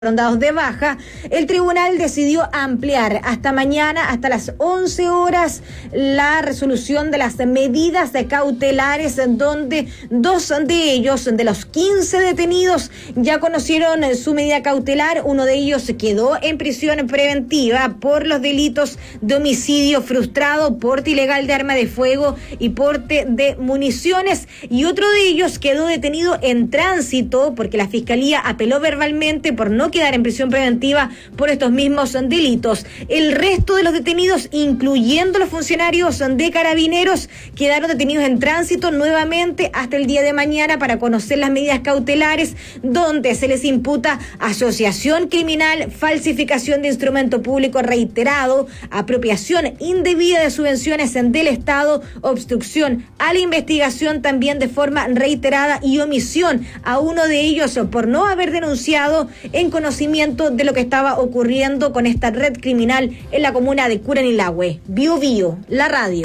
fueron dados de baja, el tribunal decidió ampliar hasta mañana, hasta las 11 horas, la resolución de las medidas cautelares, donde dos de ellos, de los 15 detenidos, ya conocieron su medida cautelar. Uno de ellos quedó en prisión preventiva por los delitos de homicidio frustrado, porte ilegal de arma de fuego y porte de municiones, y otro de ellos quedó detenido en tránsito porque la Fiscalía apeló verbalmente por no quedar en prisión preventiva por estos mismos delitos. El resto de los detenidos, incluyendo los funcionarios de Carabineros, quedaron detenidos en tránsito nuevamente hasta el día de mañana para conocer las medidas cautelares, donde se les imputa asociación criminal, falsificación de instrumento público reiterado, apropiación indebida de subvenciones del Estado, obstrucción a la investigación también de forma reiterada y omisión a uno de ellos por no haber denunciado en conocimiento de lo que estaba ocurriendo con esta red criminal en la comuna de Curanilahue. Bio Bio, la radio.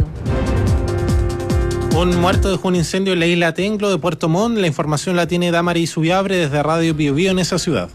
Un muerto dejó un incendio en la isla Tenglo de Puerto Montt. La información la tiene Damari Subiabre desde Radio Bio Bio en esa ciudad.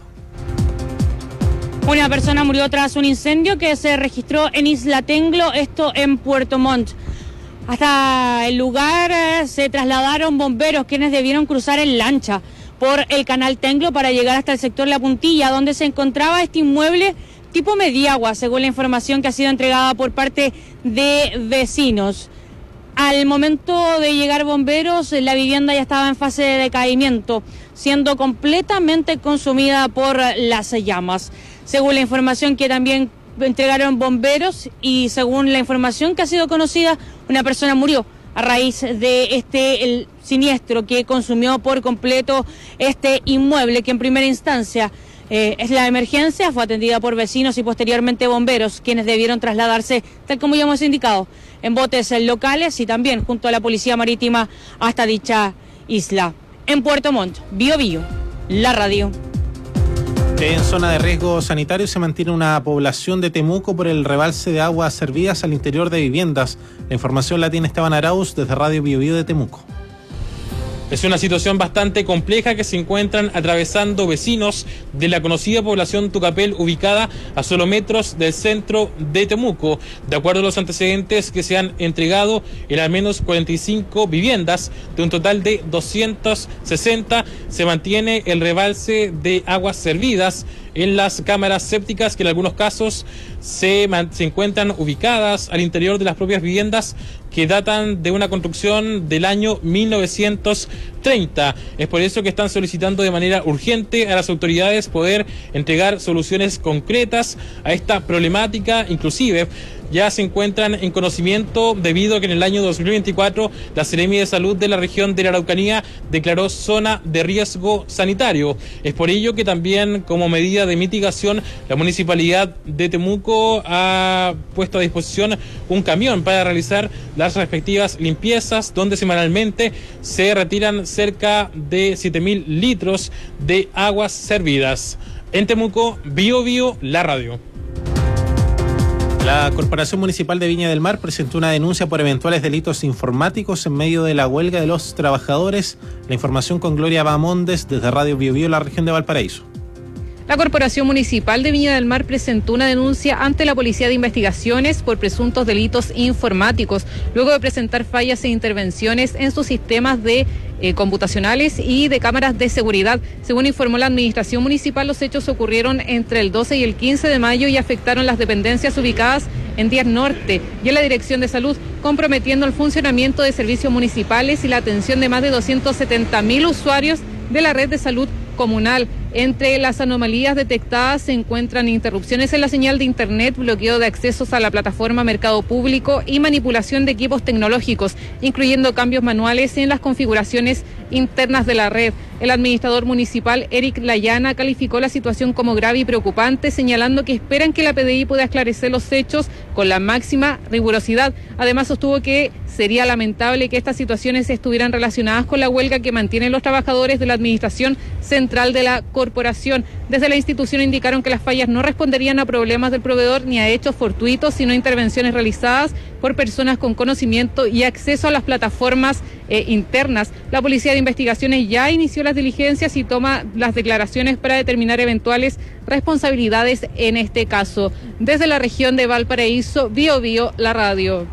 Una persona murió tras un incendio que se registró en Isla Tenglo, esto en Puerto Montt. Hasta el lugar se trasladaron bomberos, quienes debieron cruzar en lancha por el canal Tenglo para llegar hasta el sector La Puntilla, donde se encontraba este inmueble tipo Mediagua, según la información que ha sido entregada por parte de vecinos. Al momento de llegar bomberos, la vivienda ya estaba en fase de decaimiento, siendo completamente consumida por las llamas. Según la información que también entregaron bomberos y según la información que ha sido conocida, una persona murió a raíz de el siniestro que consumió por completo este inmueble, que en primera instancia es la emergencia, fue atendida por vecinos y posteriormente bomberos, quienes debieron trasladarse, tal como ya hemos indicado, en botes locales y también junto a la Policía Marítima hasta dicha isla. En Puerto Montt, Bio Bio, la radio. En zona de riesgo sanitario se mantiene una población de Temuco por el rebalse de aguas servidas al interior de viviendas. La información la tiene Esteban Arauz desde Radio Bio Bio de Temuco. Es una situación bastante compleja que se encuentran atravesando vecinos de la conocida población Tucapel, ubicada a solo metros del centro de Temuco. De acuerdo a los antecedentes que se han entregado, en al menos 45 viviendas de un total de 260 se mantiene el rebalse de aguas servidas en las cámaras sépticas, que en algunos casos se encuentran ubicadas al interior de las propias viviendas, que datan de una construcción del año 1930. Es por eso que están solicitando de manera urgente a las autoridades poder entregar soluciones concretas a esta problemática. Inclusive ya se encuentran en conocimiento debido a que en el año 2024 la Seremi de Salud de la región de la Araucanía declaró zona de riesgo sanitario. Es por ello que también, como medida de mitigación, la Municipalidad de Temuco ha puesto a disposición un camión para realizar las respectivas limpiezas, donde semanalmente se retiran cerca de 7.000 litros de aguas servidas. En Temuco, Bio Bio, la radio. La Corporación Municipal de Viña del Mar presentó una denuncia por eventuales delitos informáticos en medio de la huelga de los trabajadores. La información con Gloria Bamondes desde Radio Bio Bio, la región de Valparaíso. La Corporación Municipal de Viña del Mar presentó una denuncia ante la Policía de Investigaciones por presuntos delitos informáticos, luego de presentar fallas e intervenciones en sus sistemas de computacionales y de cámaras de seguridad. Según informó la Administración Municipal, los hechos ocurrieron entre el 12 y el 15 de mayo y afectaron las dependencias ubicadas en Díaz Norte y en la Dirección de Salud, comprometiendo el funcionamiento de servicios municipales y la atención de más de 270.000 usuarios de la red de salud comunal. Entre las anomalías detectadas se encuentran interrupciones en la señal de internet, bloqueo de accesos a la plataforma Mercado Público y manipulación de equipos tecnológicos, incluyendo cambios manuales en las configuraciones internas de la red. El administrador municipal, Eric Layana, calificó la situación como grave y preocupante, señalando que esperan que la PDI pueda esclarecer los hechos con la máxima rigurosidad. Además, sostuvo que sería lamentable que estas situaciones estuvieran relacionadas con la huelga que mantienen los trabajadores de la Administración Central de la Corporación corporación. Desde la institución indicaron que las fallas no responderían a problemas del proveedor ni a hechos fortuitos, sino a intervenciones realizadas por personas con conocimiento y acceso a las plataformas internas. La Policía de Investigaciones ya inició las diligencias y toma las declaraciones para determinar eventuales responsabilidades en este caso. Desde la región de Valparaíso, Biobío, la radio.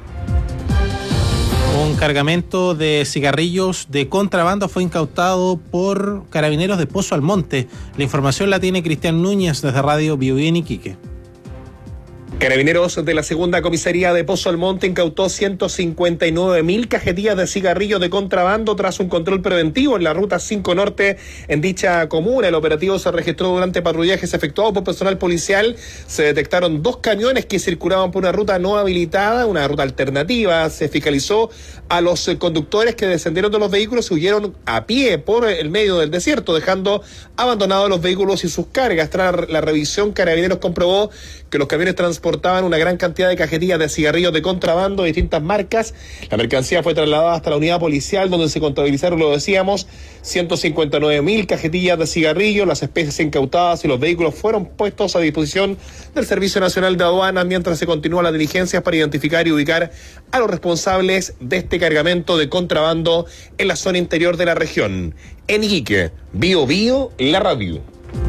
Un cargamento de cigarrillos de contrabando fue incautado por Carabineros de Pozo Almonte. La información la tiene Cristian Núñez desde Radio Biobío en Iquique. Carabineros de la segunda comisaría de Pozo Almonte incautó 159.000 cajetillas de cigarrillos de contrabando tras un control preventivo en la ruta 5 Norte en dicha comuna. El operativo se registró durante patrullajes efectuados por personal policial. Se detectaron 2 camiones que circulaban por una ruta no habilitada, una ruta alternativa. Se fiscalizó a los conductores que descendieron de los vehículos y huyeron a pie por el medio del desierto, dejando abandonados los vehículos y sus cargas. Tras la revisión, Carabineros comprobó que los camiones transportaban una gran cantidad de cajetillas de cigarrillos de contrabando de distintas marcas. La mercancía fue trasladada hasta la unidad policial, donde se contabilizaron, lo decíamos, 159.000 cajetillas de cigarrillos. Las especies incautadas y los vehículos fueron puestos a disposición del Servicio Nacional de Aduanas mientras se continúan las diligencias para identificar y ubicar a los responsables de este cargamento de contrabando en la zona interior de la región. En Iquique, Biobío, la radio.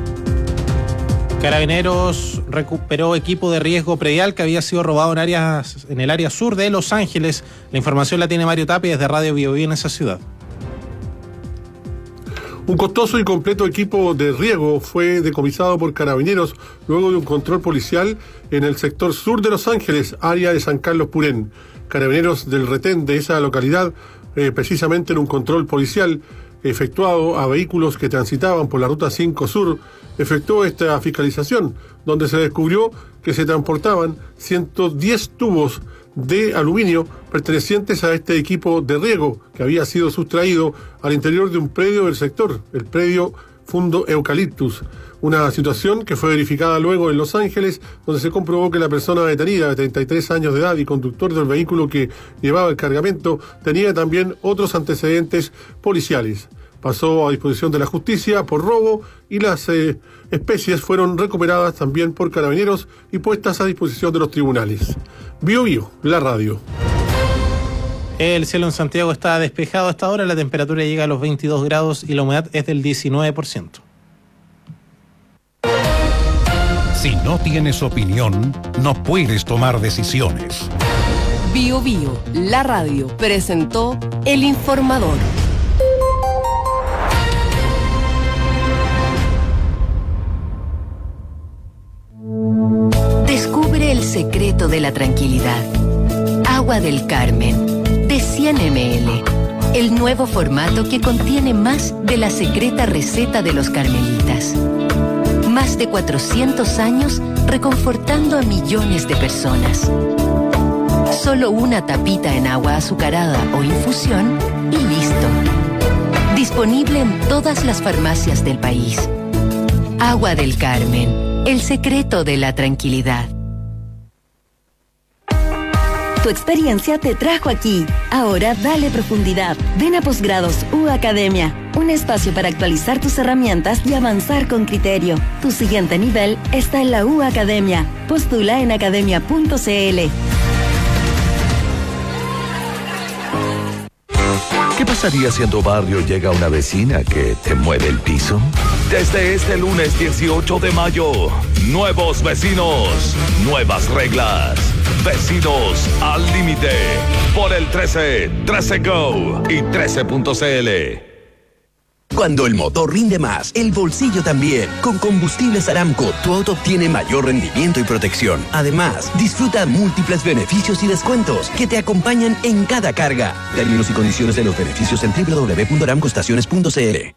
Carabineros recuperó equipo de riesgo predial que había sido robado en el área sur de Los Ángeles. La información la tiene Mario Tapia desde Radio Biobío en esa ciudad. Un costoso y completo equipo de riego fue decomisado por Carabineros luego de un control policial en el sector sur de Los Ángeles, área de San Carlos Purén. Carabineros del retén de esa localidad, precisamente en un control policial efectuado a vehículos que transitaban por la Ruta 5 Sur, efectuó esta fiscalización, donde se descubrió que se transportaban 110 tubos de aluminio pertenecientes a este equipo de riego que había sido sustraído al interior de un predio del sector, el predio Fundo Eucaliptus. Una situación que fue verificada luego en Los Ángeles, donde se comprobó que la persona detenida de 33 años de edad y conductor del vehículo que llevaba el cargamento tenía también otros antecedentes policiales. Pasó a disposición de la justicia por robo y las especies fueron recuperadas también por Carabineros y puestas a disposición de los tribunales. Biobío, la radio. El cielo en Santiago está despejado a esta hora, la temperatura llega a los 22 grados y la humedad es del 19%. Si no tienes opinión, no puedes tomar decisiones. Biobío, la radio, presentó El Informador. Descubre el secreto de la tranquilidad. Agua del Carmen, de 100 ml. El nuevo formato que contiene más de la secreta receta de los carmelitas. Más de 400 años reconfortando a millones de personas. Solo una tapita en agua azucarada o infusión y listo. Disponible en todas las farmacias del país. Agua del Carmen, el secreto de la tranquilidad. Tu experiencia te trajo aquí. Ahora dale profundidad. Ven a Posgrados U Academia, un espacio para actualizar tus herramientas y avanzar con criterio. Tu siguiente nivel está en la U Academia. Postula en academia.cl. ¿Qué pasaría si en tu barrio llega una vecina que te mueve el piso? Desde este lunes 18 de mayo, nuevos vecinos, nuevas reglas. Vecinos al límite. Por el 13 Go y 13.cl. Cuando el motor rinde más, el bolsillo también. Con Combustibles Aramco, tu auto obtiene mayor rendimiento y protección. Además, disfruta múltiples beneficios y descuentos que te acompañan en cada carga. Términos y condiciones de los beneficios en www.aramcoestaciones.cl.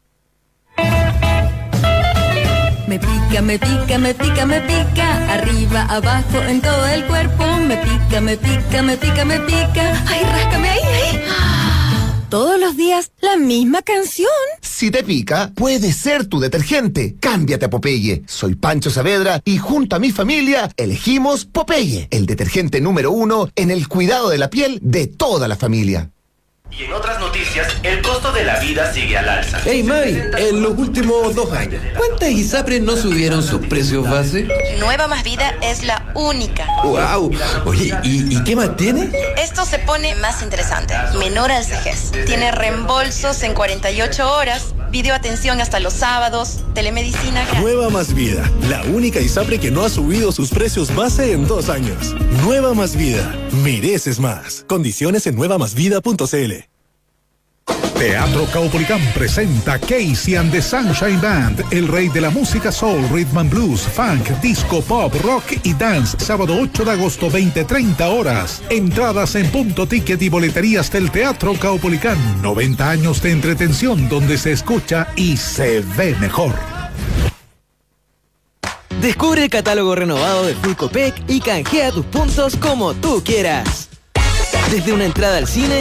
Me pica, me pica, me pica, me pica. Arriba, abajo, en todo el cuerpo. Me pica, me pica, me pica, me pica. Ay, ráscame ahí, ahí. Todos los días, la misma canción. Si te pica, puede ser tu detergente. Cámbiate a Popeye. Soy Pancho Saavedra y junto a mi familia elegimos Popeye, el detergente número 1 en el cuidado de la piel de toda la familia. Y en otras noticias, el costo de la vida sigue al alza. Hey Mari, en los últimos 2 años, ¿cuántas ISAPRES no subieron sus precios base? Nueva Más Vida es la única. ¡Wow! Oye, ¿y qué más tiene? Esto se pone más interesante. Menor al CEGES. Tiene reembolsos en 48 horas, videoatención hasta los sábados, telemedicina gratis. Nueva Más Vida, la única ISAPRE que no ha subido sus precios base en 2 años. Nueva Más Vida, mereces más. Condiciones en nuevamásvida.cl. Teatro Caupolicán presenta Casey and the Sunshine Band, el rey de la música soul, rhythm and blues, funk, disco, pop, rock y dance, sábado 8 de agosto, 20:30 horas. Entradas en Punto Ticket y boleterías del Teatro Caupolicán. 90 años de entretención donde se escucha y se ve mejor. Descubre el catálogo renovado de Full Copec y canjea tus puntos como tú quieras. Desde una entrada al cine,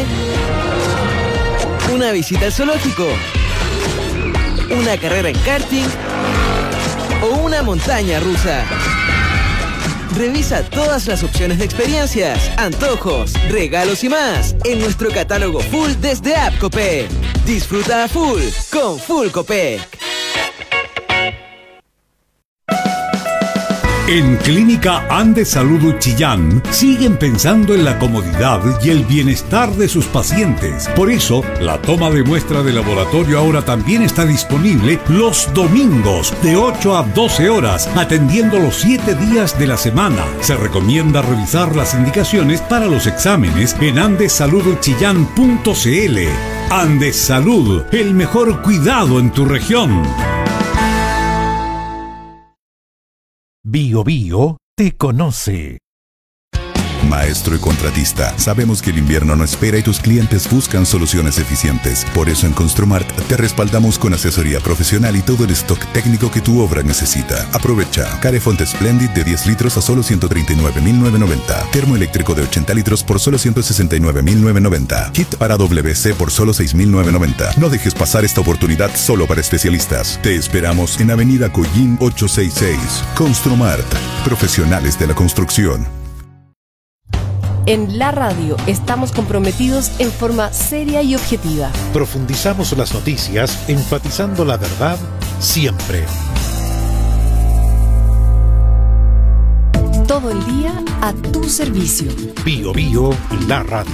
una visita al zoológico, una carrera en karting o una montaña rusa. Revisa todas las opciones de experiencias, antojos, regalos y más en nuestro catálogo full desde App Copec. Disfruta a full con Full Copec. En Clínica Andes Salud Chillán siguen pensando en la comodidad y el bienestar de sus pacientes. Por eso, la toma de muestra de laboratorio ahora también está disponible los domingos de 8 a 12 horas, atendiendo los 7 días de la semana. Se recomienda revisar las indicaciones para los exámenes en andesaludchillán.cl. Andes Salud, el mejor cuidado en tu región. Bio Bio te conoce. Maestro y contratista, sabemos que el invierno no espera y tus clientes buscan soluciones eficientes. Por eso en Construmart te respaldamos con asesoría profesional y todo el stock técnico que tu obra necesita. Aprovecha Carefont Splendid de 10 litros a solo 139.990. Termoeléctrico de 80 litros por solo 169.990. Kit para WC por solo 6.990. No dejes pasar esta oportunidad solo para especialistas. Te esperamos en Avenida Collín 866. Construmart, profesionales de la construcción. En la radio estamos comprometidos en forma seria y objetiva. Profundizamos las noticias, enfatizando la verdad siempre. Todo el día a tu servicio. Bio Bio, la radio.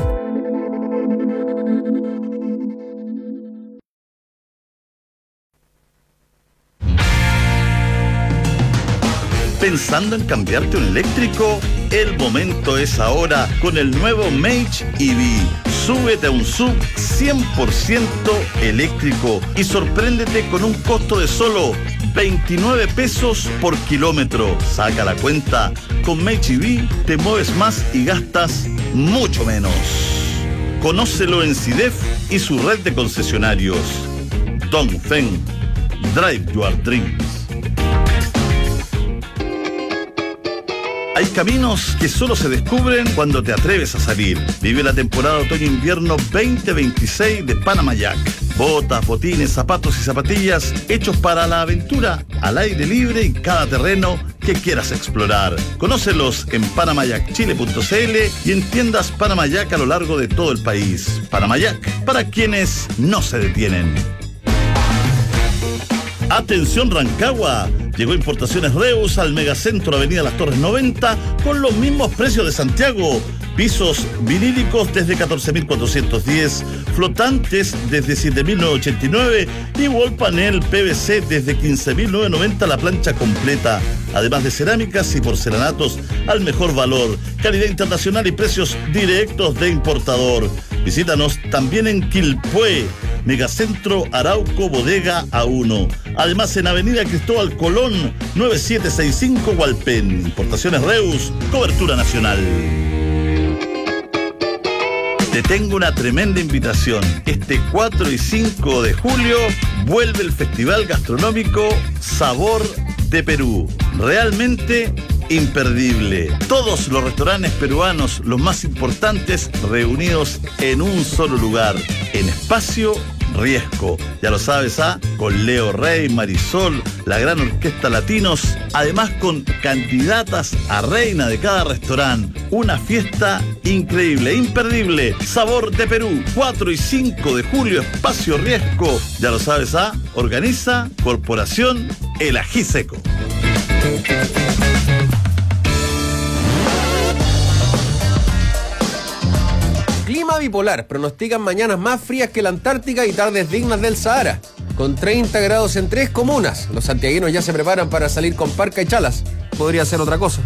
¿Pensando en cambiarte un eléctrico? El momento es ahora con el nuevo Mage EV. Súbete a un SUV 100% eléctrico y sorpréndete con un costo de solo 29 pesos por kilómetro. Saca la cuenta. Con Mage EV te mueves más y gastas mucho menos. Conócelo en CIDEF y su red de concesionarios. Dongfeng. Drive your dreams. Hay caminos que solo se descubren cuando te atreves a salir. Vive la temporada otoño-invierno 2026 de Panamayac. Botas, botines, zapatos y zapatillas hechos para la aventura al aire libre en cada terreno que quieras explorar. Conócelos en panamayacchile.cl y en tiendas Panamayac a lo largo de todo el país. Panamayac, para quienes no se detienen. Atención Rancagua, llegó Importaciones Reus al Megacentro Avenida Las Torres 90 con los mismos precios de Santiago. Pisos vinílicos desde 14.410, flotantes desde 7.989 y wall panel PVC desde 15.990 la plancha completa. Además de cerámicas y porcelanatos al mejor valor, calidad internacional y precios directos de importador. Visítanos también en Quilpué, Megacentro Arauco Bodega A1. Además en Avenida Cristóbal Colón, 9765 Hualpén. Importaciones Reus, cobertura nacional. Te tengo una tremenda invitación. Este 4 y 5 de julio vuelve el Festival Gastronómico Sabor de Perú. Realmente imperdible. Todos los restaurantes peruanos, los más importantes, reunidos en un solo lugar, en espacio Riesco. Ya lo sabes, con Leo Rey, Marisol, la gran orquesta Latinos, además con candidatas a reina de cada restaurante. Una fiesta increíble, imperdible. Sabor de Perú, 4 y 5 de julio, Espacio Riesco. Ya lo sabes, organiza Corporación El Ají Seco. Clima bipolar. Pronostican mañanas más frías que la Antártica y tardes dignas del Sahara. Con 30 grados en 3 comunas. Los santiaguinos ya se preparan para salir con parca y chalas. Podría ser otra cosa.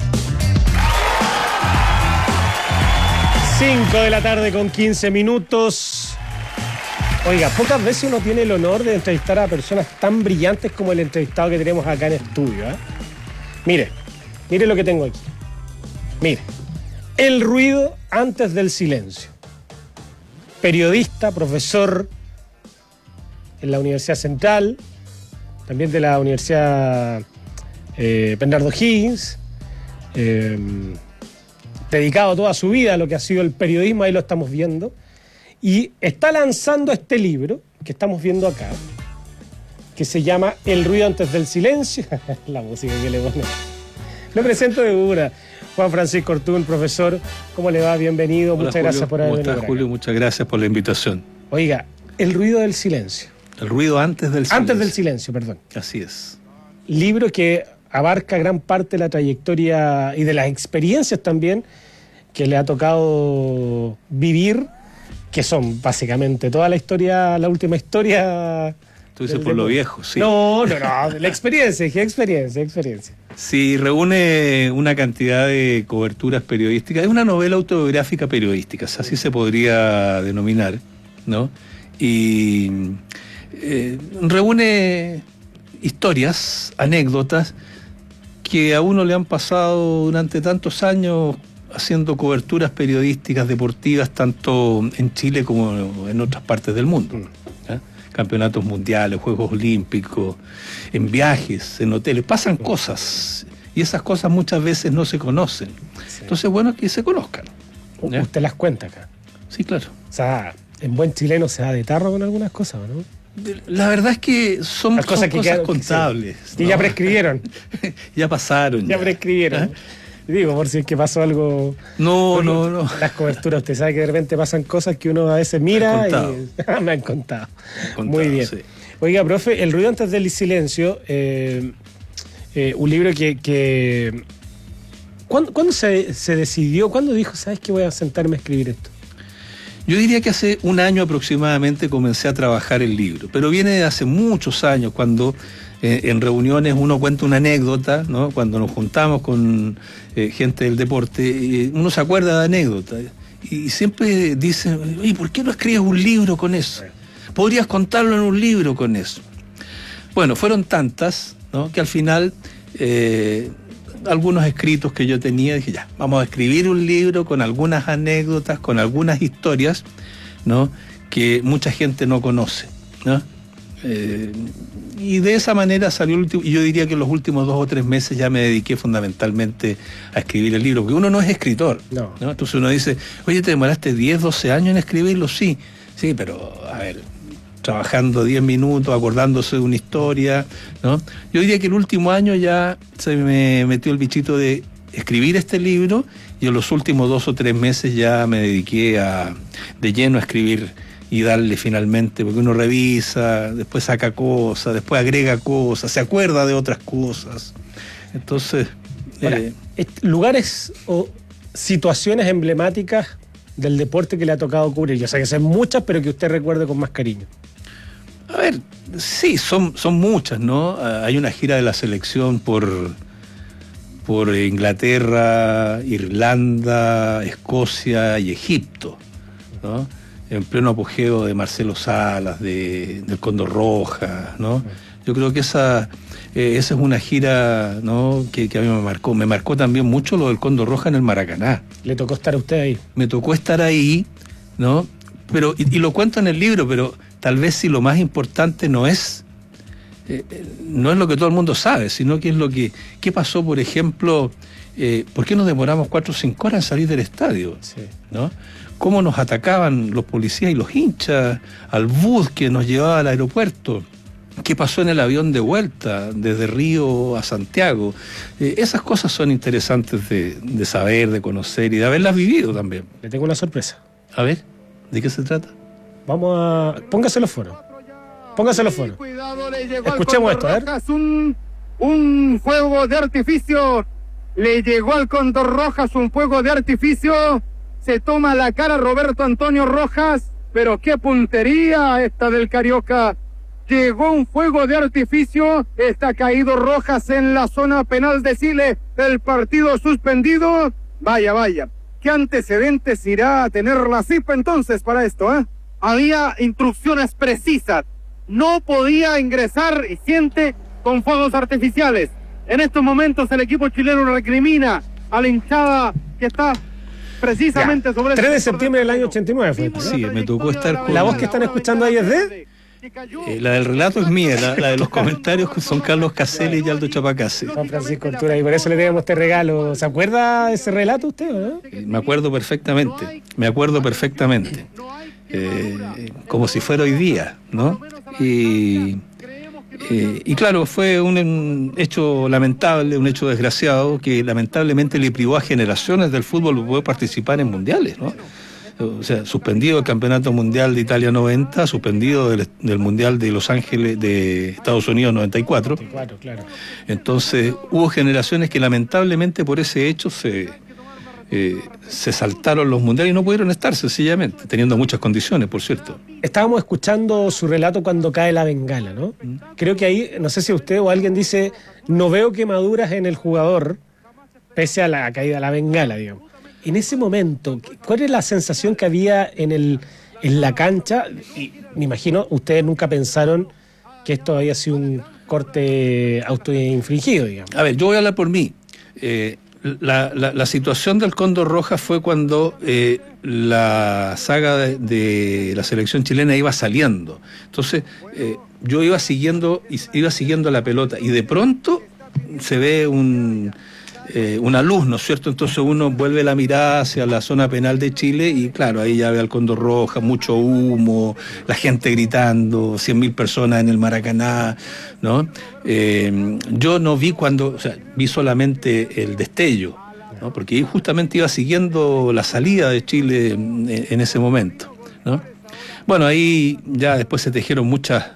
5 de la tarde con 15 minutos. Oiga, pocas veces uno tiene el honor de entrevistar a personas tan brillantes como el entrevistado que tenemos acá en estudio. Mire lo que tengo aquí. Mire, el ruido antes del silencio. Periodista, profesor en la Universidad Central, también de la Universidad Bernardo Higgins, dedicado toda su vida a lo que ha sido el periodismo, ahí lo estamos viendo, y está lanzando este libro que estamos viendo acá, que se llama El ruido antes del silencio. La música que le pone. Lo presento de una. Juan Francisco Ortún, profesor, ¿cómo le va? Bienvenido. Hola, muchas Julio. Gracias por haber venido. ¿Cómo estás, Julio? Muchas gracias por la invitación. Oiga, el ruido del silencio. El ruido antes del silencio. Antes del silencio, perdón. Así es. Libro que abarca gran parte de la trayectoria y de las experiencias también que le ha tocado vivir, que son básicamente toda la historia, la última historia. Tú dices por lo viejo, sí. No, la experiencia, dije experiencia. Sí, reúne una cantidad de coberturas periodísticas. Es una novela autobiográfica periodística, así se podría denominar, ¿no? Y reúne historias, anécdotas que a uno le han pasado durante tantos años haciendo coberturas periodísticas deportivas, tanto en Chile como en otras partes del mundo. Campeonatos mundiales, Juegos Olímpicos, en viajes, en hoteles, pasan cosas y esas cosas muchas veces no se conocen. Sí. Entonces, bueno, que se conozcan. ¿Ya? Usted las cuenta acá. Sí, claro. O sea, en buen chileno se da de tarro con algunas cosas, ¿no? La verdad es que son cosas contables. Y ¿no? Ya prescribieron. Ya pasaron. Ya prescribieron. Digo, por si es que pasó algo. No. Las coberturas, usted sabe que de repente pasan cosas que uno a veces mira y me han contado. Muy bien. Sí. Oiga, profe, El ruido antes del silencio, un libro que ¿Cuándo se decidió? ¿Cuándo dijo, sabes que voy a sentarme a escribir esto? Yo diría que hace un año aproximadamente comencé a trabajar el libro, pero viene de hace muchos años, cuando en reuniones uno cuenta una anécdota, ¿no? Cuando nos juntamos con gente del deporte, uno se acuerda de anécdotas y siempre dice, oye, ¿por qué no escribes un libro con eso? Podrías contarlo en un libro con eso. Bueno, fueron tantas, ¿no? Que al final algunos escritos que yo tenía, dije, ya, vamos a escribir un libro con algunas anécdotas, con algunas historias, ¿no? Que mucha gente no conoce, ¿no? Y de esa manera salió el último, y yo diría que en los últimos 2 o 3 meses ya me dediqué fundamentalmente a escribir el libro, porque uno no es escritor, ¿no? Entonces uno dice, oye, ¿te demoraste 10, 12 años en escribirlo? Sí, pero a ver, trabajando 10 minutos, acordándose de una historia, ¿no? Yo diría que el último año ya se me metió el bichito de escribir este libro, y en los últimos 2 o 3 meses ya me dediqué de lleno a escribir y darle finalmente, porque uno revisa, después saca cosas, después agrega cosas, se acuerda de otras cosas. Entonces... Ahora, lugares o situaciones emblemáticas del deporte que le ha tocado cubrir. Yo sé que son muchas, pero que usted recuerde con más cariño. A ver, sí, son muchas, ¿no? Hay una gira de la selección por Inglaterra, Irlanda, Escocia y Egipto, ¿no? En pleno apogeo de Marcelo Salas, del Cóndor Roja, ¿no? Yo creo que esa es una gira, ¿no? que a mí me marcó. Me marcó también mucho lo del Cóndor Roja en el Maracaná. ¿Le tocó estar a usted ahí? Me tocó estar ahí, ¿no? Pero, y lo cuento en el libro, pero tal vez si lo más importante no es lo que todo el mundo sabe, sino que es qué pasó, por ejemplo, ¿por qué nos demoramos 4 o 5 horas en salir del estadio? Sí. ¿No? Cómo nos atacaban los policías y los hinchas, al bus que nos llevaba al aeropuerto. ¿Qué pasó en el avión de vuelta desde Río a Santiago? Esas cosas son interesantes de saber, de conocer y de haberlas vivido también. Le tengo una sorpresa. A ver, ¿de qué se trata? Vamos a... Póngase los foros. Escuchemos esto, a ver. Un fuego de artificio. Le llegó al Cóndor Rojas un fuego de artificio. Se toma la cara Roberto Antonio Rojas. Pero qué puntería esta del Carioca. Llegó un fuego de artificio, está caído Rojas en la zona penal de Chile, el partido suspendido. Vaya, ¿qué antecedentes irá a tener la CIP entonces para esto? Había instrucciones precisas, no podía ingresar gente con fuegos artificiales. En estos momentos el equipo chileno recrimina a la hinchada que está precisamente sobre... 3 de septiembre del año 89 fue. Sí, me tocó estar con... ¿La voz que están escuchando ahí es de...? La del relato es mía, la de los comentarios son Carlos Caselli y Aldo Chapacase. Juan Francisco Ortura, y por eso le tenemos este regalo. ¿Se acuerda de ese relato usted o no? Me acuerdo perfectamente, como si fuera hoy día, ¿no? Y claro, fue un hecho lamentable, un hecho desgraciado que lamentablemente le privó a generaciones del fútbol de poder participar en mundiales, ¿no? O sea, suspendido el Campeonato Mundial de Italia 90, suspendido del Mundial de Los Ángeles de Estados Unidos 94. Claro. Entonces hubo generaciones que lamentablemente por ese hecho se saltaron los mundiales y no pudieron estar sencillamente, teniendo muchas condiciones, por cierto. Estábamos escuchando su relato cuando cae la bengala, ¿no? Creo que ahí, no sé si usted o alguien dice, no veo quemaduras en el jugador, pese a la caída de la bengala, digamos. En ese momento, ¿cuál es la sensación que había en la cancha? Y me imagino, ustedes nunca pensaron que esto había sido un corte autoinfligido, digamos. A ver, yo voy a hablar por mí. La situación del Cóndor Rojas fue cuando la saga de la selección chilena iba saliendo. Entonces, yo iba siguiendo la pelota y de pronto se ve una luz, ¿no es cierto? Entonces uno vuelve la mirada hacia la zona penal de Chile y claro, ahí ya ve al Cóndor Roja, mucho humo, la gente gritando, 100.000 personas en el Maracaná, ¿no? Yo no vi vi solamente el destello, ¿no? Porque justamente iba siguiendo la salida de Chile en ese momento, ¿no? Bueno, ahí ya después se tejieron muchas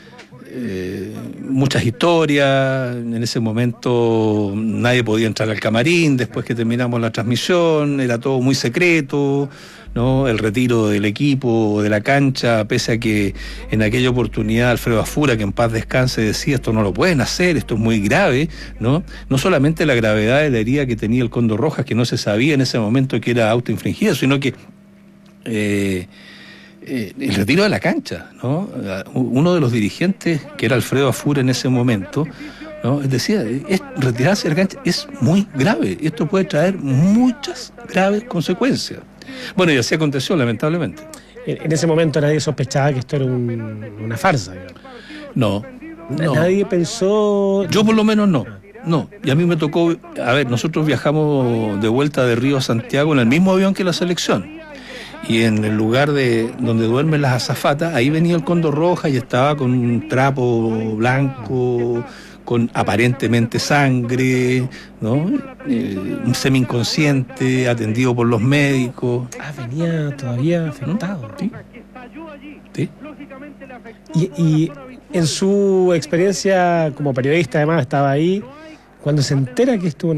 historias. En ese momento nadie podía entrar al camarín después que terminamos la transmisión, era todo muy secreto, ¿no? El retiro del equipo de la cancha, pese a que en aquella oportunidad Alfredo Afura, que en paz descanse, decía esto no lo pueden hacer, esto es muy grave, ¿no? No solamente la gravedad de la herida que tenía el Cóndor Rojas, que no se sabía en ese momento que era autoinfligida, sino que el retiro de la cancha, ¿no? Uno de los dirigentes, que era Alfredo Afura en ese momento, ¿no? Decía, retirarse de la cancha es muy grave, esto puede traer muchas graves consecuencias. Bueno, y así aconteció, lamentablemente. En ese momento nadie sospechaba que esto era una farsa, digamos. No. Nadie pensó... Yo por lo menos no. Y a mí me tocó, nosotros viajamos de vuelta de Río a Santiago en el mismo avión que la selección. Y en el lugar donde duermen las azafatas, ahí venía el Cóndor Roja y estaba con un trapo blanco, con aparentemente sangre, ¿no? Un semi-inconsciente, atendido por los médicos. Venía todavía afectado. Sí. Y en su experiencia como periodista, además, estaba ahí, cuando se entera que esto es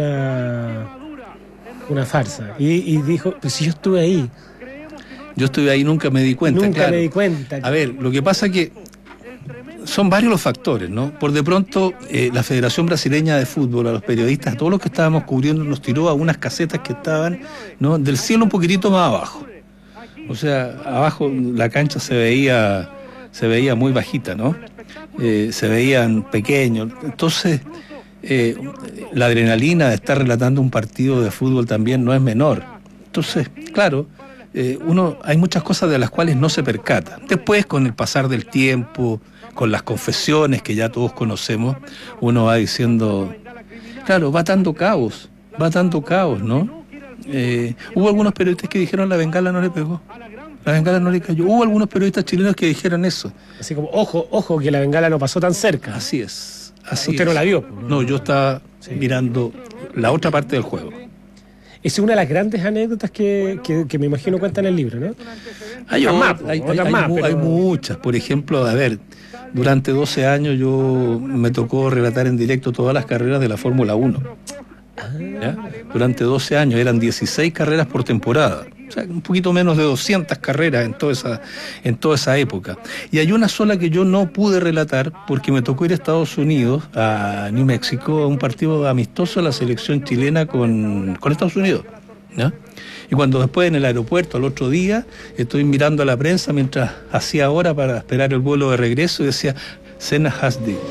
una farsa, y dijo, pues si yo estuve ahí. Yo estuve ahí, nunca me di cuenta. Me di cuenta. A ver, lo que pasa es que son varios los factores, ¿no? Por de pronto, la Federación Brasileña de Fútbol, a los periodistas, a todos los que estábamos cubriendo, nos tiró a unas casetas que estaban, ¿no?, del cielo un poquitito más abajo. O sea, abajo la cancha se veía muy bajita, ¿no? Se veían pequeños. Entonces, la adrenalina de estar relatando un partido de fútbol también no es menor. Entonces, claro, hay muchas cosas de las cuales no se percata. Después, con el pasar del tiempo, con las confesiones que ya todos conocemos, uno va diciendo, claro, va atando cabos, va dando caos, ¿no? Hubo algunos periodistas que dijeron la bengala no le pegó, la bengala no le cayó. Hubo algunos periodistas chilenos que dijeron eso. Así como, ojo, que la bengala no pasó tan cerca. Así es. Usted no la vio. No, yo estaba mirando la otra parte del juego. Es una de las grandes anécdotas que me imagino cuentan en el libro, ¿no? Hay muchas. Por ejemplo, a ver, durante 12 años yo me tocó relatar en directo todas las carreras de la Fórmula 1. ¿Ya? Durante 12 años eran 16 carreras por temporada. O sea, un poquito menos de 200 carreras en toda esa época. Y hay una sola que yo no pude relatar porque me tocó ir a Estados Unidos, a New Mexico, a un partido amistoso de la selección chilena con Estados Unidos, ¿no? Y cuando después en el aeropuerto, al otro día, estoy mirando a la prensa mientras hacía hora para esperar el vuelo de regreso y decía, Senna has died.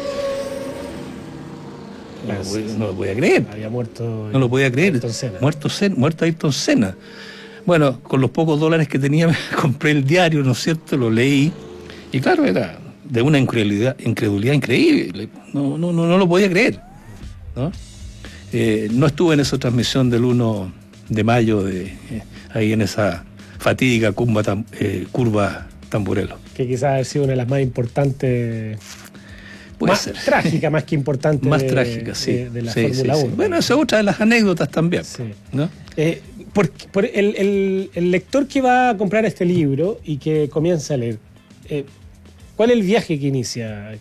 No lo podía creer. Había muerto. No lo podía creer. Muerto Ayrton Senna. Bueno, con los pocos dólares que tenía me compré el diario, ¿no es cierto? Lo leí. Y claro, era de una incredulidad increíble. No lo podía creer, ¿no? No estuve en esa transmisión del 1 de mayo ahí en esa fatídica curva Tamburello. Que quizás ha sido una de las más importantes. Puede ser. Trágica, más que importante. Más trágica, sí. De la Fórmula 1. Bueno, esa es otra de las anécdotas también, sí. ¿no? Por el lector que va a comprar este libro y que comienza a leer, ¿cuál es el viaje que inicia?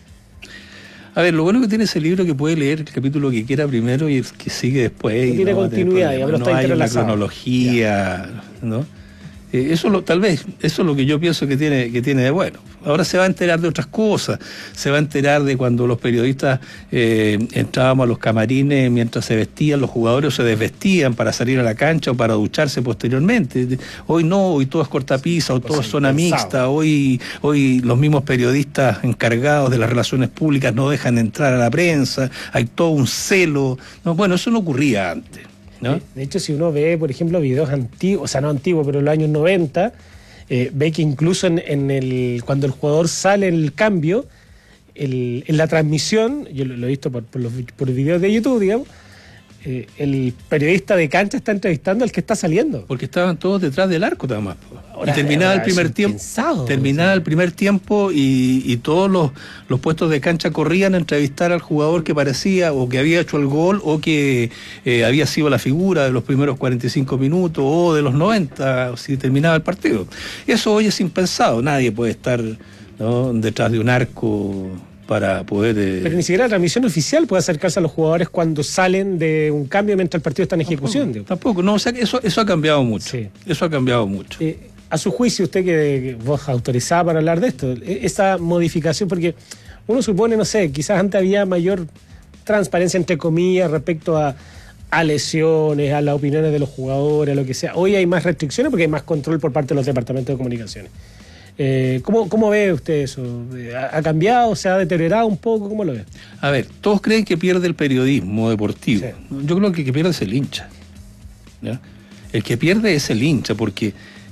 A ver, lo bueno que tiene ese libro es que puede leer el capítulo que quiera primero y el que sigue después. No tiene continuidad, digamos, no hay una cronología, ¿no? Tal vez eso es lo que yo pienso que tiene de bueno. Ahora se va a enterar de otras cosas, se va a enterar de cuando los periodistas entrábamos a los camarines mientras se vestían, los jugadores se desvestían para salir a la cancha o para ducharse posteriormente. Hoy no, hoy todo es cortapisa, o todo es zona mixta, hoy los mismos periodistas encargados de las relaciones públicas no dejan entrar a la prensa, hay todo un celo. No, bueno, eso no ocurría antes, ¿no? De hecho, si uno ve, por ejemplo, videos antiguos, o sea, no antiguos, pero en los años 90, ve que incluso cuando el jugador sale en el cambio, en la transmisión, yo lo he visto por videos de YouTube, digamos, el periodista de cancha está entrevistando al que está saliendo. Porque estaban todos detrás del arco, nada más. Ahora, y terminaba el primer tiempo. Terminaba el primer tiempo y todos los puestos de cancha corrían a entrevistar al jugador que parecía o que había hecho el gol o que había sido la figura de los primeros 45 minutos o de los 90, si terminaba el partido. Eso hoy es impensado. Nadie puede estar, ¿no?, detrás de un arco para poder... Pero ni siquiera la transmisión oficial puede acercarse a los jugadores cuando salen de un cambio mientras el partido está en ejecución. Tampoco, no, o sea, eso ha cambiado mucho. Sí. Eso ha cambiado mucho. A su juicio, usted que vos autorizaba para hablar de esto, esa modificación, porque uno supone, no sé, quizás antes había mayor transparencia, entre comillas, respecto a lesiones, a las opiniones de los jugadores, a lo que sea. Hoy hay más restricciones porque hay más control por parte de los departamentos de comunicaciones. ¿Cómo ve usted eso? ¿Ha cambiado? ¿Se ha deteriorado un poco? ¿Cómo lo ve? A ver, todos creen que pierde el periodismo deportivo. Sí. Yo creo que el que pierde es el hincha, ¿ya? El que pierde es el hincha porque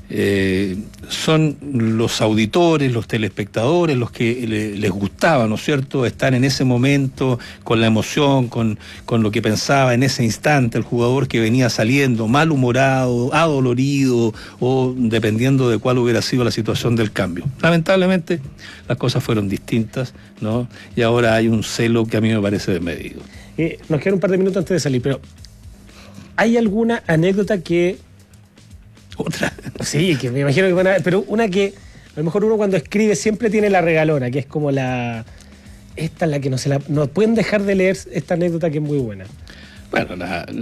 son los auditores, los telespectadores, los que les gustaba, ¿no es cierto?, estar en ese momento con la emoción, con lo que pensaba en ese instante el jugador que venía saliendo malhumorado, adolorido o dependiendo de cuál hubiera sido la situación del cambio. Lamentablemente las cosas fueron distintas, ¿no? Y ahora hay un celo que a mí me parece desmedido. Nos quedan un par de minutos antes de salir, pero ¿hay alguna anécdota que... Otra. Sí, que me imagino que van a ver, pero una que a lo mejor uno cuando escribe siempre tiene la regalona, que es como esta es la que no pueden dejar de leer esta anécdota que es muy buena. Bueno,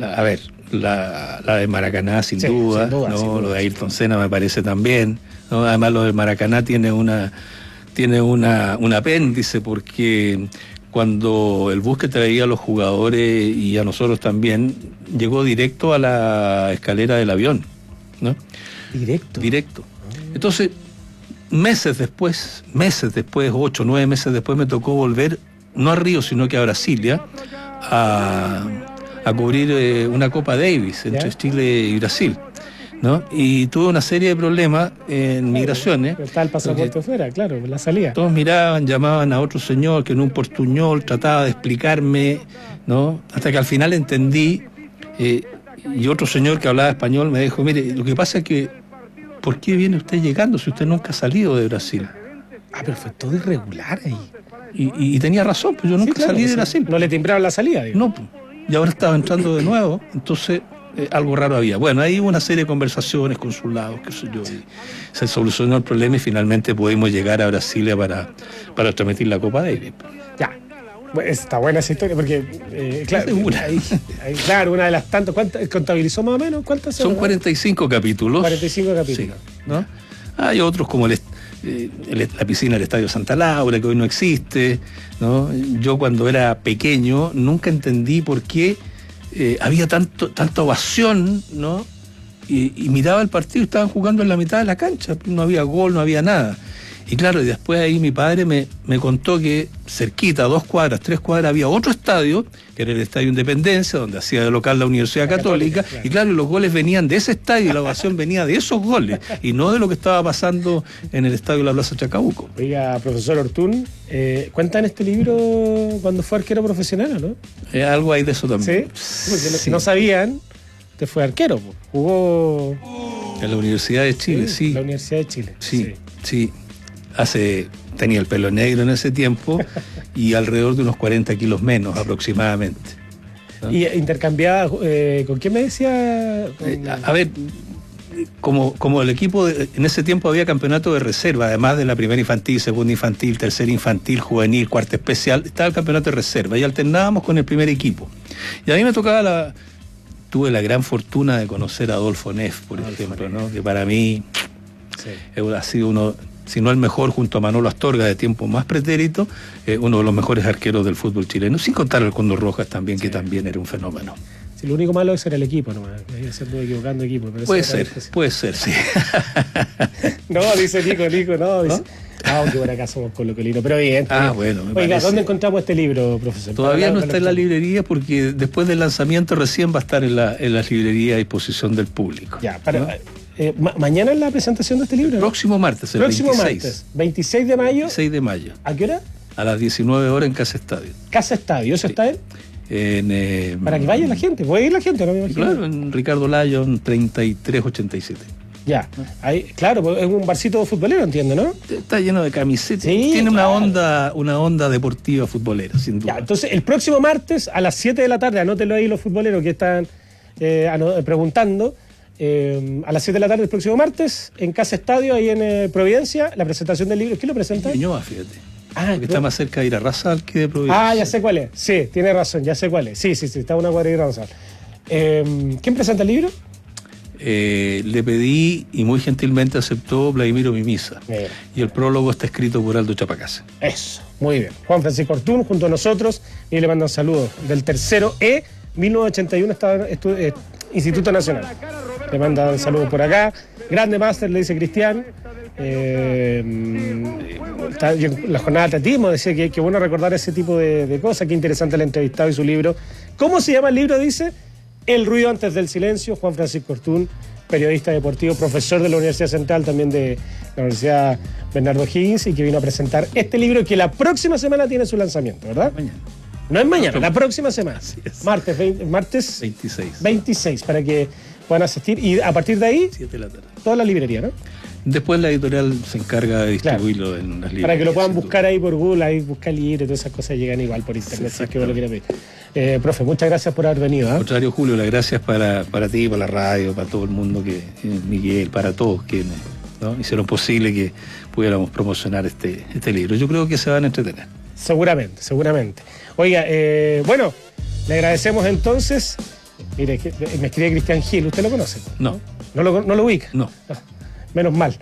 la de Maracaná sin duda, ¿no? Sin duda. Lo de Ayrton Senna me parece también, ¿no? Además lo de Maracaná tiene un apéndice porque cuando el bus que traía a los jugadores y a nosotros también llegó directo a la escalera del avión, ¿no? Directo. Entonces, meses después, 8 o 9 meses después, me tocó volver, no a Río, sino que a Brasilia, a cubrir una Copa Davis entre Chile y Brasil, ¿no? Y tuve una serie de problemas en migraciones. Está el pasaporte fuera, claro, la salida. Todos miraban, llamaban a otro señor que en un portuñol trataba de explicarme, ¿no? Hasta que al final entendí Y otro señor que hablaba español me dijo, mire, lo que pasa es que, ¿por qué viene usted llegando si usted nunca ha salido de Brasil? Ah, pero fue todo irregular ahí. Y tenía razón, pues yo nunca salí de Brasil. No le timbraron la salida, digo. No, pues, y ahora estaba entrando de nuevo, entonces algo raro había. Bueno, ahí hubo una serie de conversaciones, consulados, qué sé yo, y se solucionó el problema y finalmente pudimos llegar a Brasilia para transmitir la Copa Davis. Ya. Está buena esa historia porque, claro, claro, una de las tantas, ¿cuántas contabilizó más o menos? ¿Cuántas son? 45 capítulos. 45 capítulos. Sí, ¿no? Hay otros como la piscina del Estadio Santa Laura, que hoy no existe, ¿no? Yo cuando era pequeño nunca entendí por qué había tanta ovación, ¿no? Y miraba el partido y estaban jugando en la mitad de la cancha, no había gol, no había nada. Y claro, y después ahí mi padre me contó que cerquita, 2 cuadras, 3 cuadras, había otro estadio, que era el Estadio Independencia, donde hacía de local la Universidad Católica, claro. Y claro, los goles venían de ese estadio y la ovación venía de esos goles, y no de lo que estaba pasando en el estadio de la Plaza Chacabuco. Oiga, profesor Ortún, cuenta en este libro cuando fue arquero profesional, ¿no? Algo hay de eso también. Sí, porque sí. No sabían, usted fue arquero, jugó... En la Universidad de Chile, sí. La Universidad de Chile. Sí. Tenía el pelo negro en ese tiempo y alrededor de unos 40 kilos menos aproximadamente, ¿no? ¿Y intercambiaba con quién me decía? A ver, como el equipo, en ese tiempo había campeonato de reserva, además de la primera infantil, segunda infantil, tercera infantil, juvenil, cuarta especial, estaba el campeonato de reserva y alternábamos con el primer equipo. Y a mí me tocaba tuve la gran fortuna de conocer a Adolfo Neff, por ejemplo, ¿no? Que para mí ha sido uno, si no el mejor, junto a Manolo Astorga de tiempo más pretérito, uno de los mejores arqueros del fútbol chileno, sin contar al Cóndor Rojas también, que también era un fenómeno. Sí, lo único malo es ser el equipo nomás, se estuvo equivocando equipo. Pero puede ser, sí. No, dice Nico, no, dice... Aunque por acá somos colocolinos, pero bien. Bueno. Oiga, ¿dónde encontramos este libro, profesor? Todavía no está en la librería porque después del lanzamiento recién va a estar en las librerías a disposición del público. Ya, ¿mañana es la presentación de este libro? El próximo martes, el 26. Martes, 26 de mayo. 26 de mayo. ¿A qué hora? A las 19 horas en Casa Estadio. ¿Casa Estadio? ¿Eso está para que vaya la gente, puede ir la gente, ¿no? Me imagino. Claro, en Ricardo Lyon, 3387. Ya, ahí, claro, es un barcito futbolero, entiendo, ¿no? Está lleno de camisetas. Sí, tiene una onda deportiva futbolera, sin duda. Ya, entonces, el próximo martes a las 7 de la tarde, anótenlo ahí los futboleros que están preguntando, a las 7 de la tarde el próximo martes, en Casa Estadio, ahí en Providencia, la presentación del libro. ¿Quién lo presenta? Ñuñoa, fíjate. Porque está más cerca de ir a Razal que de Providencia. Ya sé cuál es. Sí, tiene razón, ya sé cuál es. Sí, está una cuadra de Razal. ¿Quién presenta el libro? Le pedí y muy gentilmente aceptó Vladimiro Mimisa. Y el prólogo está escrito por Aldo Chapacase. Eso, muy bien. Juan Francisco Ortún junto a nosotros y le mandan saludos del tercero 1981 estaba Instituto Nacional. Le mandan saludos por acá. Grande máster, le dice Cristian. La jornada de atletismo decía que bueno recordar ese tipo de cosas. Qué interesante el entrevistado y su libro. ¿Cómo se llama el libro? Dice El ruido antes del silencio. Juan Francisco Ortún, periodista deportivo, profesor de la Universidad Central, también de la Universidad Bernardo Higgins, y que vino a presentar este libro que la próxima semana tiene su lanzamiento, ¿verdad? Mañana. No es mañana, la próxima semana. Martes 26, para que puedan asistir. Y a partir de ahí, 7 de la tarde. Toda la librería, ¿no? Después la editorial se encarga de distribuirlo en las librerías. Para que lo puedan buscar ahí por Google, ahí buscar libros, todas esas cosas llegan igual por internet, si es que vos lo quieres ver. Profe, muchas gracias por haber venido. Al contrario, Julio, las gracias para ti, para la radio, para todo el mundo, Miguel, para todos quienes hicieron posible que pudiéramos promocionar este libro. Yo creo que se van a entretener. Seguramente. Oiga, bueno, le agradecemos entonces. Mire, me escribe Cristian Gil, ¿usted lo conoce? No. ¿No lo ubica? No. Menos mal.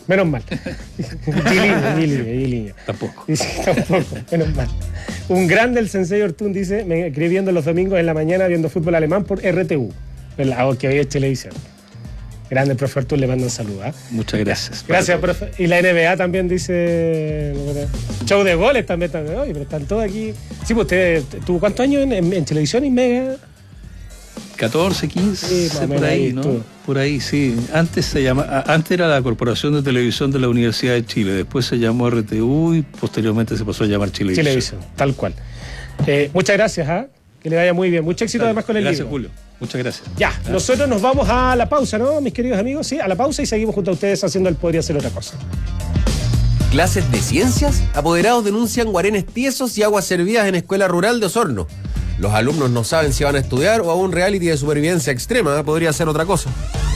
Giliño. Tampoco. Dice, tampoco, menos mal. Un grande el Sensei Ortún, dice, me escribí viendo los domingos en la mañana viendo fútbol alemán por RTU, que hoy es televisión. Grande el profe Ortún, le mando un saludo. Muchas gracias. Gracias, profe. Y la NBA también dice, show de goles también. Oye, pero están todos aquí. Sí, pues usted tuvo ¿cuántos años en televisión y Mega? 14, 15, sí, por ahí, ¿no? Todo. Por ahí, sí. Antes era la Corporación de Televisión de la Universidad de Chile, después se llamó RTU y posteriormente se pasó a llamar Chilevisión. Tal cual. Muchas gracias, que le vaya muy bien. Mucho éxito además con el libro. Gracias, Julio. Muchas gracias. Ya, nosotros nos vamos a la pausa, ¿no, mis queridos amigos? Sí, a la pausa y seguimos junto a ustedes haciendo el Podría Ser Otra Cosa. ¿Clases de ciencias? Apoderados denuncian guarenes tiesos y aguas servidas en escuela rural de Osorno. Los alumnos no saben si van a estudiar o a un reality de supervivencia extrema. Podría ser otra cosa.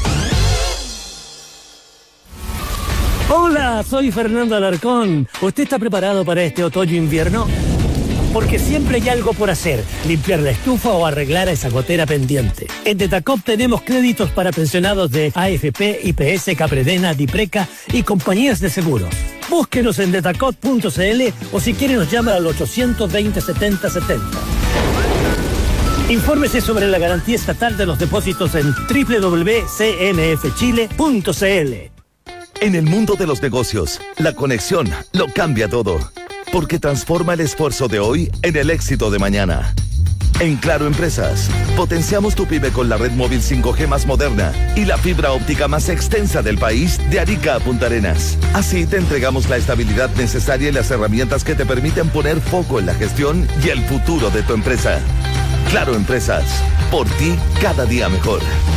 Hola, soy Fernando Alarcón. ¿Usted está preparado para este otoño-invierno? Porque siempre hay algo por hacer, limpiar la estufa o arreglar a esa gotera pendiente. En Detacop tenemos créditos para pensionados de AFP, IPS, Capredena, Dipreca y compañías de seguros. Búsquenos en detacop.cl o si quiere nos llama al 820-7070. Infórmese sobre la garantía estatal de los depósitos en www.cmfchile.cl. En el mundo de los negocios, la conexión lo cambia todo, porque transforma el esfuerzo de hoy en el éxito de mañana. En Claro Empresas, potenciamos tu pyme con la red móvil 5G más moderna y la fibra óptica más extensa del país de Arica a Punta Arenas. Así te entregamos la estabilidad necesaria y las herramientas que te permiten poner foco en la gestión y el futuro de tu empresa. Claro Empresas, por ti cada día mejor.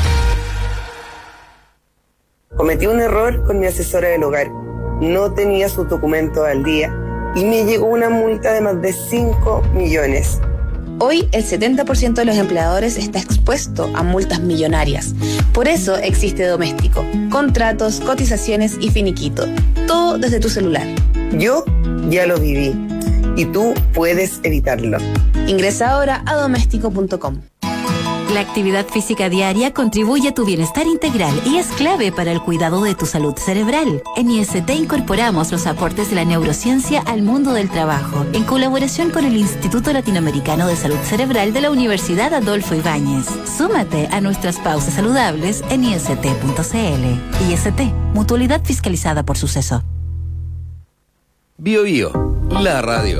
Cometí un error con mi asesora del hogar. No tenía sus documentos al día y me llegó una multa de más de 5 millones. Hoy el 70% de los empleadores está expuesto a multas millonarias. Por eso existe Doméstico. Contratos, cotizaciones y finiquito. Todo desde tu celular. Yo ya lo viví y tú puedes evitarlo. Ingresa ahora a doméstico.com. La actividad física diaria contribuye a tu bienestar integral y es clave para el cuidado de tu salud cerebral. En IST incorporamos los aportes de la neurociencia al mundo del trabajo, en colaboración con el Instituto Latinoamericano de Salud Cerebral de la Universidad Adolfo Ibáñez. Súmate a nuestras pausas saludables en ist.cl. IST, mutualidad fiscalizada por Suceso. Bio Bio, la radio.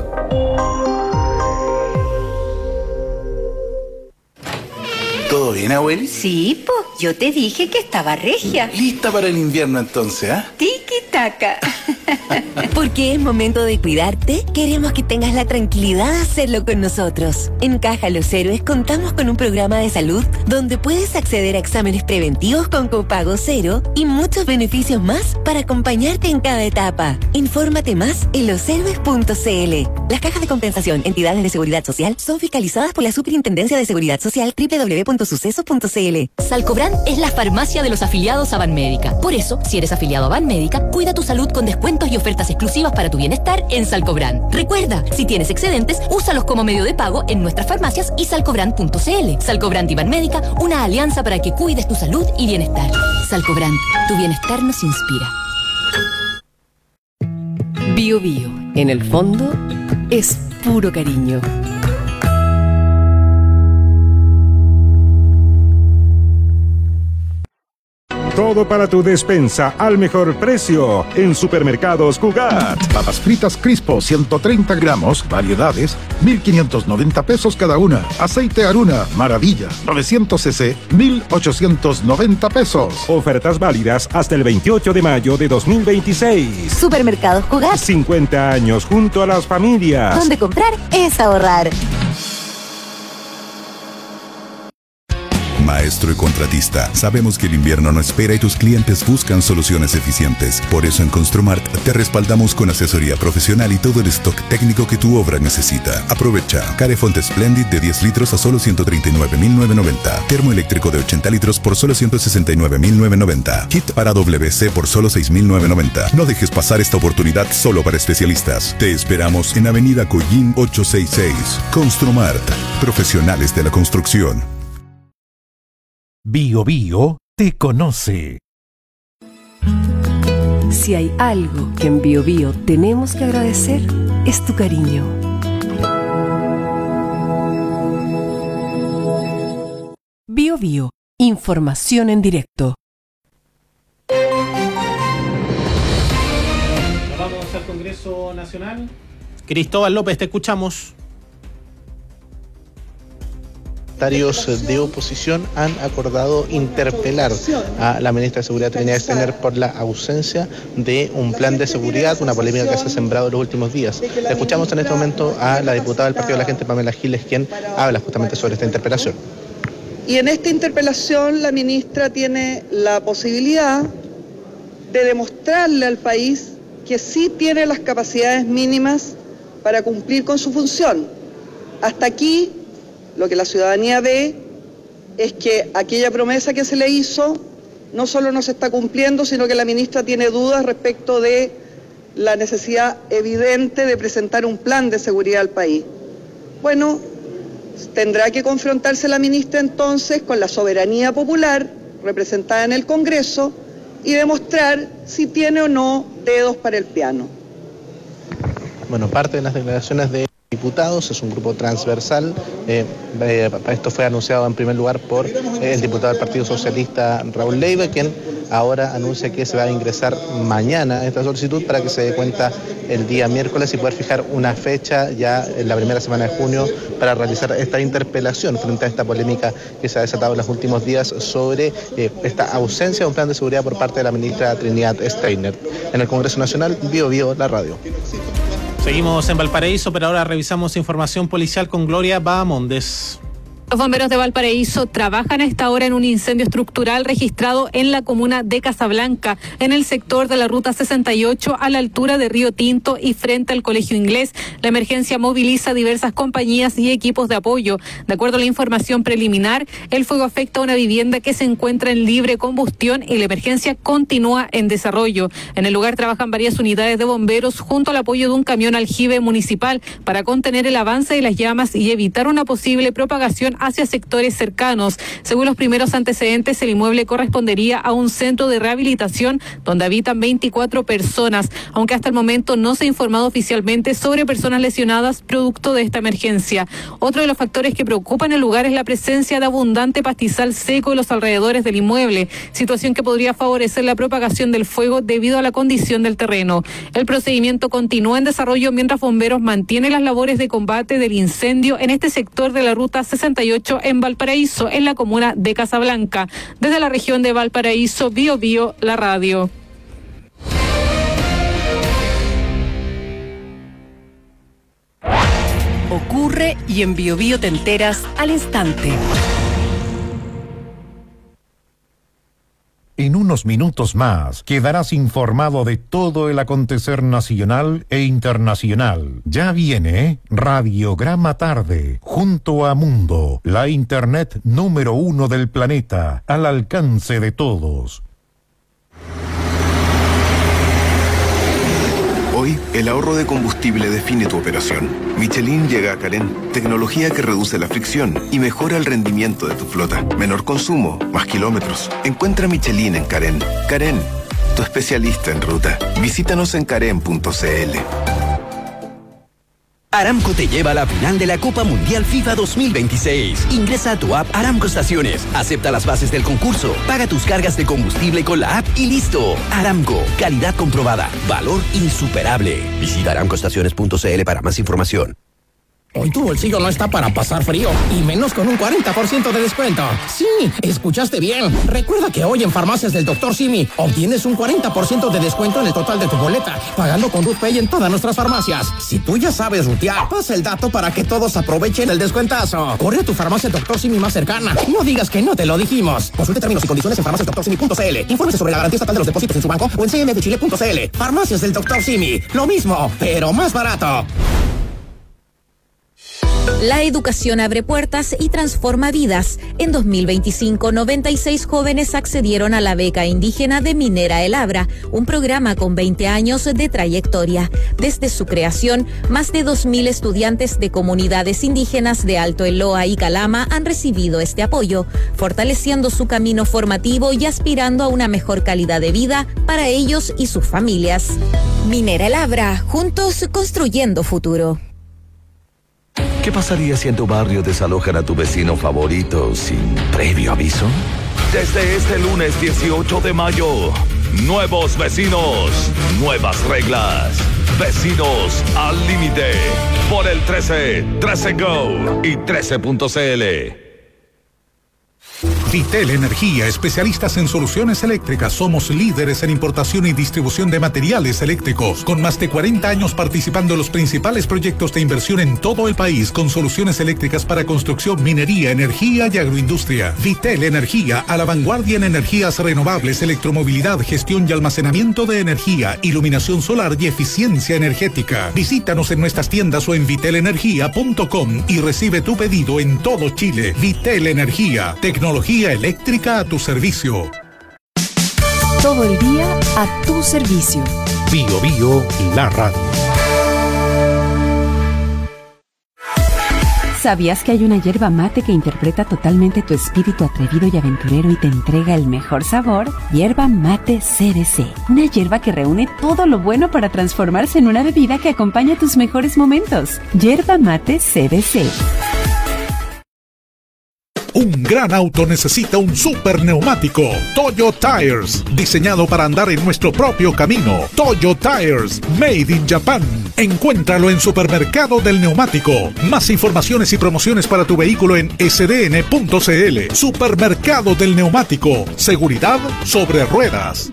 ¿Todo bien, abueli? Sí, po, yo te dije que estaba regia. Lista para el invierno entonces, ¿ah? Tiki-taka. Porque es momento de cuidarte, queremos que tengas la tranquilidad de hacerlo con nosotros. En Caja Los Héroes contamos con un programa de salud donde puedes acceder a exámenes preventivos con copago cero y muchos beneficios más para acompañarte en cada etapa. Infórmate más en loshéroes.cl. Las cajas de compensación, entidades de seguridad social, son fiscalizadas por la Superintendencia de Seguridad Social, www.suceso.cl. Salcobran es la farmacia de los afiliados a Banmédica. Por eso, si eres afiliado a Banmédica, cuida tu salud con descuentos y ofertas exclusivas para tu bienestar en Salcobran. Recuerda, si tienes excedentes, úsalos como medio de pago en nuestras farmacias y salcobran.cl. Salcobran y Banmédica, una alianza para que cuides tu salud y bienestar. Salcobran, tu bienestar nos inspira. Bio Bio, en el fondo, es puro cariño. Todo para tu despensa al mejor precio en Supermercados Cugat. Papas fritas Crispo, 130 gramos, variedades, 1.590 pesos cada una. Aceite Aruna, Maravilla, 900 cc, 1.890 pesos. Ofertas válidas hasta el 28 de mayo de 2026. Supermercados Cugat. 50 años junto a las familias. Donde comprar es ahorrar. Maestro y contratista, sabemos que el invierno no espera y tus clientes buscan soluciones eficientes. Por eso en Construmart te respaldamos con asesoría profesional y todo el stock técnico que tu obra necesita. Aprovecha Carefont Splendid de 10 litros a solo 139.990. Termoeléctrico de 80 litros por solo 169.990. Kit para WC por solo 6.990. No dejes pasar esta oportunidad solo para especialistas. Te esperamos en Avenida Collín 866. Construmart, profesionales de la construcción. Bio Bio te conoce. Si hay algo que en Bio Bio tenemos que agradecer, es tu cariño. Bio Bio, información en directo. Vamos al Congreso Nacional. Cristóbal López, te escuchamos. Parlamentarios de oposición han acordado interpelar a la ministra de Seguridad Trinidad Steiner por la ausencia de un plan de seguridad, una polémica que se ha sembrado en los últimos días. Escuchamos en este momento a la diputada del Partido de la Gente, Pamela Giles, quien habla justamente sobre esta interpelación. Y en esta interpelación la ministra tiene la posibilidad de demostrarle al país que sí tiene las capacidades mínimas para cumplir con su función. Hasta aquí, lo que la ciudadanía ve es que aquella promesa que se le hizo no solo no se está cumpliendo, sino que la ministra tiene dudas respecto de la necesidad evidente de presentar un plan de seguridad al país. Bueno, tendrá que confrontarse la ministra entonces con la soberanía popular representada en el Congreso y demostrar si tiene o no dedos para el piano. Bueno, parte de las declaraciones de diputados, es un grupo transversal. Esto fue anunciado en primer lugar por el diputado del Partido Socialista, Raúl Leiva, quien ahora anuncia que se va a ingresar mañana esta solicitud para que se dé cuenta el día miércoles y poder fijar una fecha ya en la primera semana de junio para realizar esta interpelación frente a esta polémica que se ha desatado en los últimos días sobre esta ausencia de un plan de seguridad por parte de la ministra Trinidad Steiner. En el Congreso Nacional, Bio Bio, la radio. Seguimos en Valparaíso, pero ahora revisamos información policial con Gloria Bahamondes. Los bomberos de Valparaíso trabajan a esta hora en un incendio estructural registrado en la comuna de Casablanca, en el sector de la ruta 68 a la altura de Río Tinto y frente al Colegio Inglés. La emergencia moviliza diversas compañías y equipos de apoyo. De acuerdo a la información preliminar, el fuego afecta a una vivienda que se encuentra en libre combustión y la emergencia continúa en desarrollo. En el lugar trabajan varias unidades de bomberos junto al apoyo de un camión aljibe municipal para contener el avance de las llamas y evitar una posible propagación hacia sectores cercanos. Según los primeros antecedentes, el inmueble correspondería a un centro de rehabilitación donde habitan 24 personas, aunque hasta el momento no se ha informado oficialmente sobre personas lesionadas producto de esta emergencia. Otro de los factores que preocupan el lugar es la presencia de abundante pastizal seco en los alrededores del inmueble, situación que podría favorecer la propagación del fuego debido a la condición del terreno. El procedimiento continúa en desarrollo mientras bomberos mantienen las labores de combate del incendio en este sector de la ruta 68 en Valparaíso, en la comuna de Casablanca. Desde la región de Valparaíso, Bio Bio, la radio. Ocurre y en Bio Bio te enteras al instante. En unos minutos más quedarás informado de todo el acontecer nacional e internacional. Ya viene Radiograma Tarde, junto a Mundo, la internet número 1 del planeta, al alcance de todos. Hoy, el ahorro de combustible define tu operación. Michelin llega a Carén, tecnología que reduce la fricción y mejora el rendimiento de tu flota. Menor consumo, más kilómetros. Encuentra Michelin en Carén. Carén, tu especialista en ruta. Visítanos en carén.cl. Aramco te lleva a la final de la Copa Mundial FIFA 2026. Ingresa a tu app Aramco Estaciones, acepta las bases del concurso, paga tus cargas de combustible con la app y listo. Aramco, calidad comprobada, valor insuperable. Visita aramcoestaciones.cl para más información. Hoy tu bolsillo no está para pasar frío, y menos con un 40% de descuento. Sí, escuchaste bien. Recuerda que hoy en Farmacias del Dr. Simi obtienes un 40% de descuento en el total de tu boleta, pagando con RutPay en todas nuestras farmacias. Si tú ya sabes rutear, pasa el dato para que todos aprovechen el descuentazo. Corre a tu farmacia Dr. Simi más cercana. No digas que no te lo dijimos. Consulte términos y condiciones en farmaciasdrsimi.cl. Infórmese sobre la garantía estatal de los depósitos en su banco o en cmfchile.cl. Farmacias del Dr. Simi. Lo mismo, pero más barato. La educación abre puertas y transforma vidas. En 2025, 96 jóvenes accedieron a la beca indígena de Minera El Abra, un programa con 20 años de trayectoria. Desde su creación, más de 2.000 estudiantes de comunidades indígenas de Alto Eloa y Calama han recibido este apoyo, fortaleciendo su camino formativo y aspirando a una mejor calidad de vida para ellos y sus familias. Minera El Abra, juntos construyendo futuro. ¿Qué pasaría si en tu barrio desalojan a tu vecino favorito sin previo aviso? Desde este lunes 18 de mayo, nuevos vecinos, nuevas reglas. Vecinos al límite. Por el 13, 13 Go y 13.cl. Vitel Energía, especialistas en soluciones eléctricas. Somos líderes en importación y distribución de materiales eléctricos, con más de 40 años participando en los principales proyectos de inversión en todo el país, con soluciones eléctricas para construcción, minería, energía y agroindustria. Vitel Energía, a la vanguardia en energías renovables, electromovilidad, gestión y almacenamiento de energía, iluminación solar y eficiencia energética. Visítanos en nuestras tiendas o en vitelenergia.com y recibe tu pedido en todo Chile. Vitel Energía, tecnología eléctrica a tu servicio. Todo el día a tu servicio. Bio Bio, la radio. ¿Sabías que hay una yerba mate que interpreta totalmente tu espíritu atrevido y aventurero y te entrega el mejor sabor? Yerba Mate CBC. Una yerba que reúne todo lo bueno para transformarse en una bebida que acompaña tus mejores momentos. Yerba Mate CBC. Un gran auto necesita un super neumático. Toyo Tires, diseñado para andar en nuestro propio camino. Toyo Tires, made in Japan. Encuéntralo en Supermercado del Neumático. Más informaciones y promociones para tu vehículo en sdn.cl. Supermercado del Neumático. Seguridad sobre ruedas.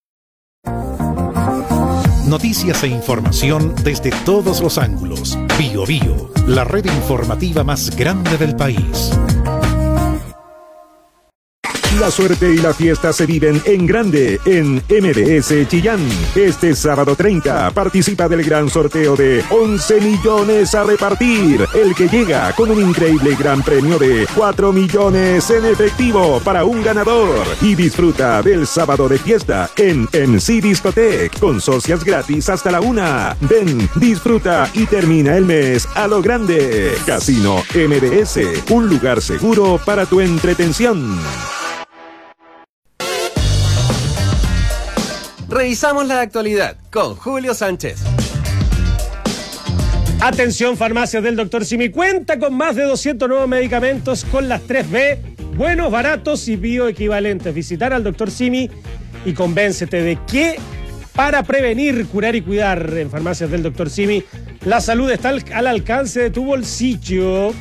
Noticias e información desde todos los ángulos. Bio Bio, la red informativa más grande del país. La suerte y la fiesta se viven en grande en MBS Chillán. Este sábado 30 participa del gran sorteo de 11 millones a repartir. El que llega con un increíble gran premio de 4 millones en efectivo para un ganador. Y disfruta del sábado de fiesta en MC Discotec con socias gratis hasta la 1. Ven, disfruta y termina el mes a lo grande. Casino MBS, un lugar seguro para tu entretención. Revisamos la actualidad con Julio Sánchez. Atención, farmacias del Dr. Simi cuenta con más de 200 nuevos medicamentos con las 3B, buenos, baratos y bioequivalentes. Visitar al Dr. Simi y convéncete de que para prevenir, curar y cuidar en farmacias del Dr. Simi, la salud está al alcance de tu bolsillo.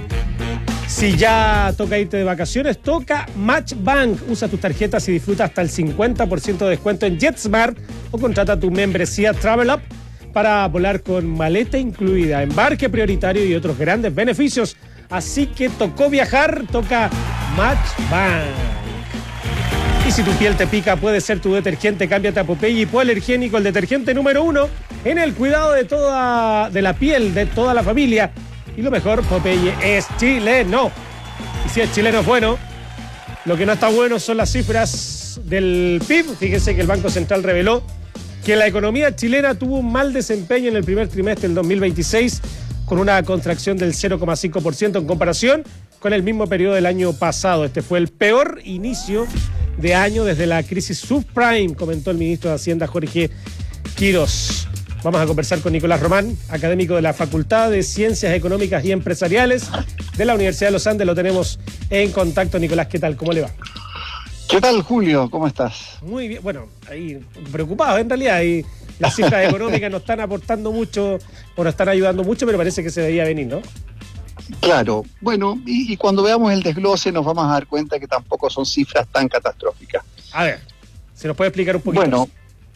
Si ya toca irte de vacaciones, toca MatchBank. Usa tus tarjetas y disfruta hasta el 50% de descuento en JetSmart o contrata tu membresía Travel Up para volar con maleta incluida, embarque prioritario y otros grandes beneficios. Así que tocó viajar, toca MatchBank. Y si tu piel te pica, puede ser tu detergente. Cámbiate a Popeye Hipoalergénico, el detergente número 1 en el cuidado de la piel de toda la familia. Y lo mejor, Popeye es chileno. Y si es chileno es bueno. Lo que no está bueno son las cifras del PIB. Fíjense que el Banco Central reveló que la economía chilena tuvo un mal desempeño en el primer trimestre del 2026, con una contracción del 0,5% en comparación con el mismo periodo del año pasado. Este fue el peor inicio de año desde la crisis subprime, comentó el ministro de Hacienda, Jorge Quiros. Vamos a conversar con Nicolás Román, académico de la Facultad de Ciencias Económicas y Empresariales de la Universidad de los Andes. Lo tenemos en contacto. Nicolás, ¿qué tal? ¿Cómo le va? ¿Qué tal, Julio? ¿Cómo estás? Muy bien. Bueno, ahí preocupados en realidad. Y las cifras económicas no están aportando mucho o no están ayudando mucho, pero parece que se veía venir, ¿no? Claro. Bueno, y cuando veamos el desglose nos vamos a dar cuenta que tampoco son cifras tan catastróficas. A ver, ¿se nos puede explicar un poquito? Bueno,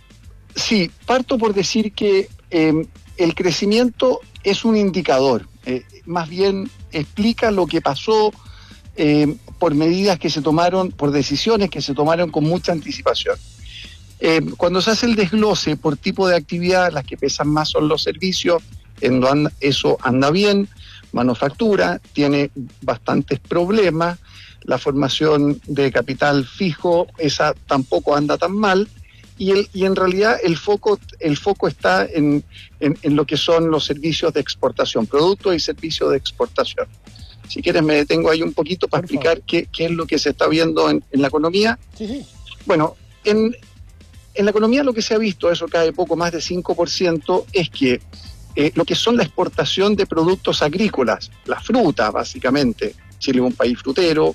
sí, parto por decir que el crecimiento es un indicador, más bien explica lo que pasó por medidas que se tomaron, por decisiones que se tomaron con mucha anticipación. Cuando se hace el desglose por tipo de actividad, las que pesan más son los servicios, eso anda bien. Manufactura tiene bastantes problemas, la formación de capital fijo, esa tampoco anda tan mal. Y en realidad el foco está en lo que son los servicios de exportación, productos y servicios de exportación. Si quieres me detengo ahí un poquito para explicar qué es lo que se está viendo en la economía. Sí. Bueno, en la economía lo que se ha visto, eso cae poco más de 5%, es que lo que son la exportación de productos agrícolas, la fruta básicamente, Chile es un país frutero,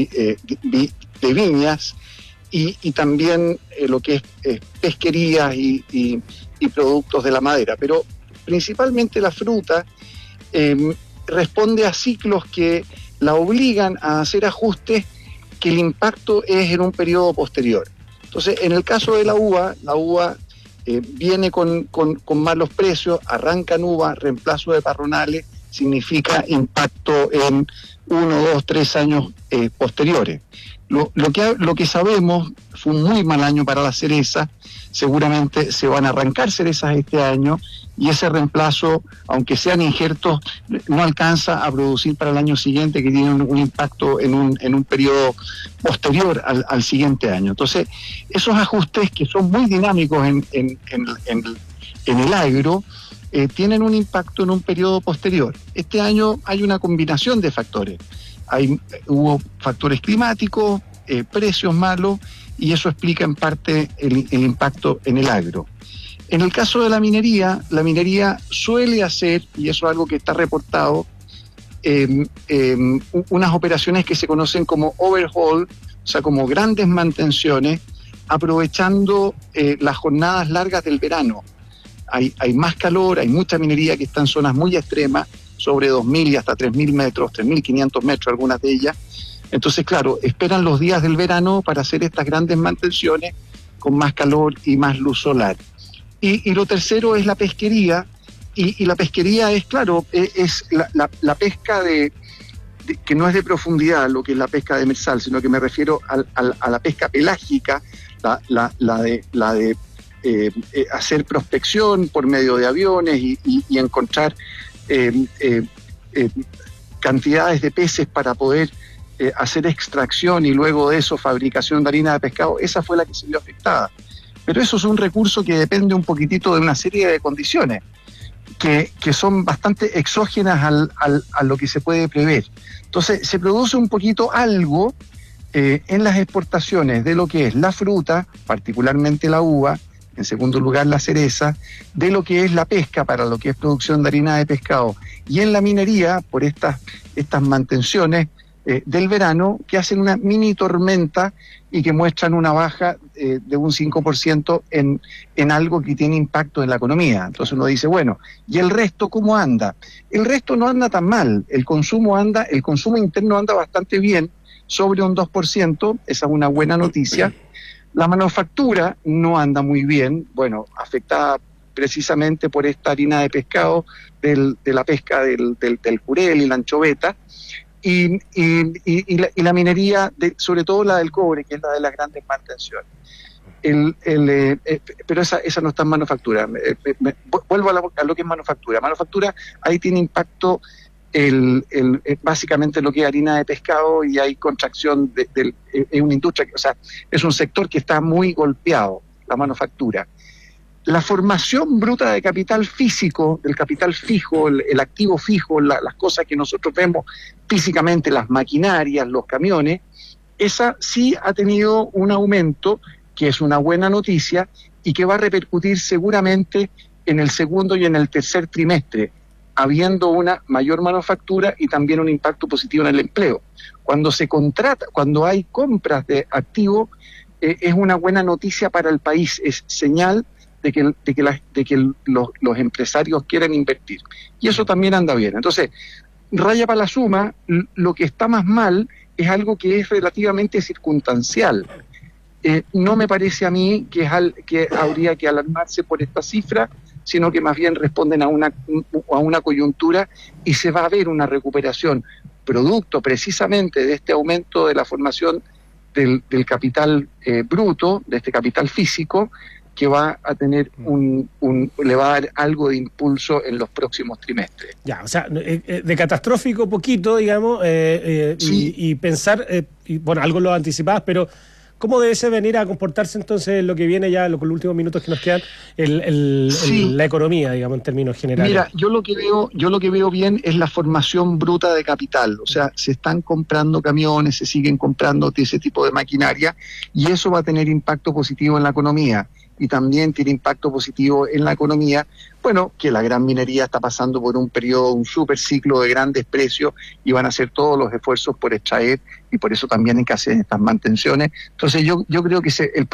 de viñas, y también lo que es pesquerías y productos de la madera. Pero principalmente la fruta responde a ciclos que la obligan a hacer ajustes que el impacto es en un periodo posterior. Entonces, en el caso de la uva viene con malos precios, arranca en uva, reemplazo de parronales, significa impacto en 1, 2, 3 años posteriores. Lo que sabemos, fue un muy mal año para la cereza, seguramente se van a arrancar cerezas este año y ese reemplazo, aunque sean injertos, no alcanza a producir para el año siguiente, que tiene un impacto en un periodo posterior al siguiente año. Entonces, esos ajustes que son muy dinámicos en el agro, tienen un impacto en un periodo posterior. Este año hay una combinación de factores. Hubo factores climáticos, precios malos, y eso explica en parte el impacto en el agro. En el caso de la minería suele hacer, y eso es algo que está reportado, unas operaciones que se conocen como overhaul, o sea, como grandes mantenciones, aprovechando las jornadas largas del verano. Hay más calor, hay mucha minería que está en zonas muy extremas, sobre 2.000 y hasta 3.000 metros, 3.500 metros algunas de ellas. Entonces, claro, esperan los días del verano para hacer estas grandes mantenciones con más calor y más luz solar. Y lo tercero es la pesquería, y la pesquería es, claro, es la pesca que no es de profundidad, lo que es la pesca demersal, sino que me refiero a la pesca pelágica, la de hacer prospección por medio de aviones y encontrar cantidades de peces para poder hacer extracción y luego de eso fabricación de harina de pescado. Esa fue la que se vio afectada. Pero eso es un recurso que depende un poquitito de una serie de condiciones que son bastante exógenas a lo que se puede prever. Entonces se produce un poquito algo en las exportaciones de lo que es la fruta, particularmente la uva, en segundo lugar la cereza, de lo que es la pesca para lo que es producción de harina de pescado, y en la minería por estas mantenciones del verano, que hacen una mini tormenta y que muestran una baja de un 5% en algo que tiene impacto en la economía. Entonces uno dice, bueno, ¿y el resto cómo anda? El resto no anda tan mal, el consumo interno anda bastante bien, sobre un 2%, esa es una buena noticia. La manufactura no anda muy bien, bueno, afectada precisamente por esta harina de pescado de la pesca del jurel y la anchoveta, y la minería, sobre todo la del cobre, que es la de las grandes mantenciones. Pero esa no está en manufactura. Vuelvo a lo que es manufactura. Manufactura, ahí tiene impacto básicamente lo que es harina de pescado, y hay contracción es una industria, o sea, es un sector que está muy golpeado, la manufactura. La formación bruta de capital físico, del capital fijo, el activo fijo, las cosas que nosotros vemos físicamente, las maquinarias, los camiones, esa sí ha tenido un aumento, que es una buena noticia y que va a repercutir seguramente en el segundo y en el tercer trimestre, habiendo una mayor manufactura y también un impacto positivo en el empleo. Cuando hay compras de activos, es una buena noticia para el país, es señal de que los empresarios quieren invertir. Y eso también anda bien. Entonces, raya para la suma, lo que está más mal es algo que es relativamente circunstancial. No me parece a mí que habría que alarmarse por esta cifra, sino que más bien responden a una coyuntura, y se va a ver una recuperación producto precisamente de este aumento de la formación del capital bruto, de este capital físico, que va a tener le va a dar algo de impulso en los próximos trimestres. Ya, o sea, de catastrófico poquito, digamos, sí. y pensar, bueno, algo lo anticipabas, pero ¿cómo debe venir a comportarse entonces lo que viene ya, con los últimos minutos que nos quedan, la economía, digamos, en términos generales? Mira, yo lo que veo bien es la formación bruta de capital. O sea, se están comprando camiones, se siguen comprando ese tipo de maquinaria, y eso va a tener impacto positivo en la economía. Y también tiene impacto positivo en la economía, bueno, que la gran minería está pasando por un periodo, un super ciclo de grandes precios, y van a hacer todos los esfuerzos por extraer, y por eso también hay que hacer estas mantenciones. Entonces yo creo que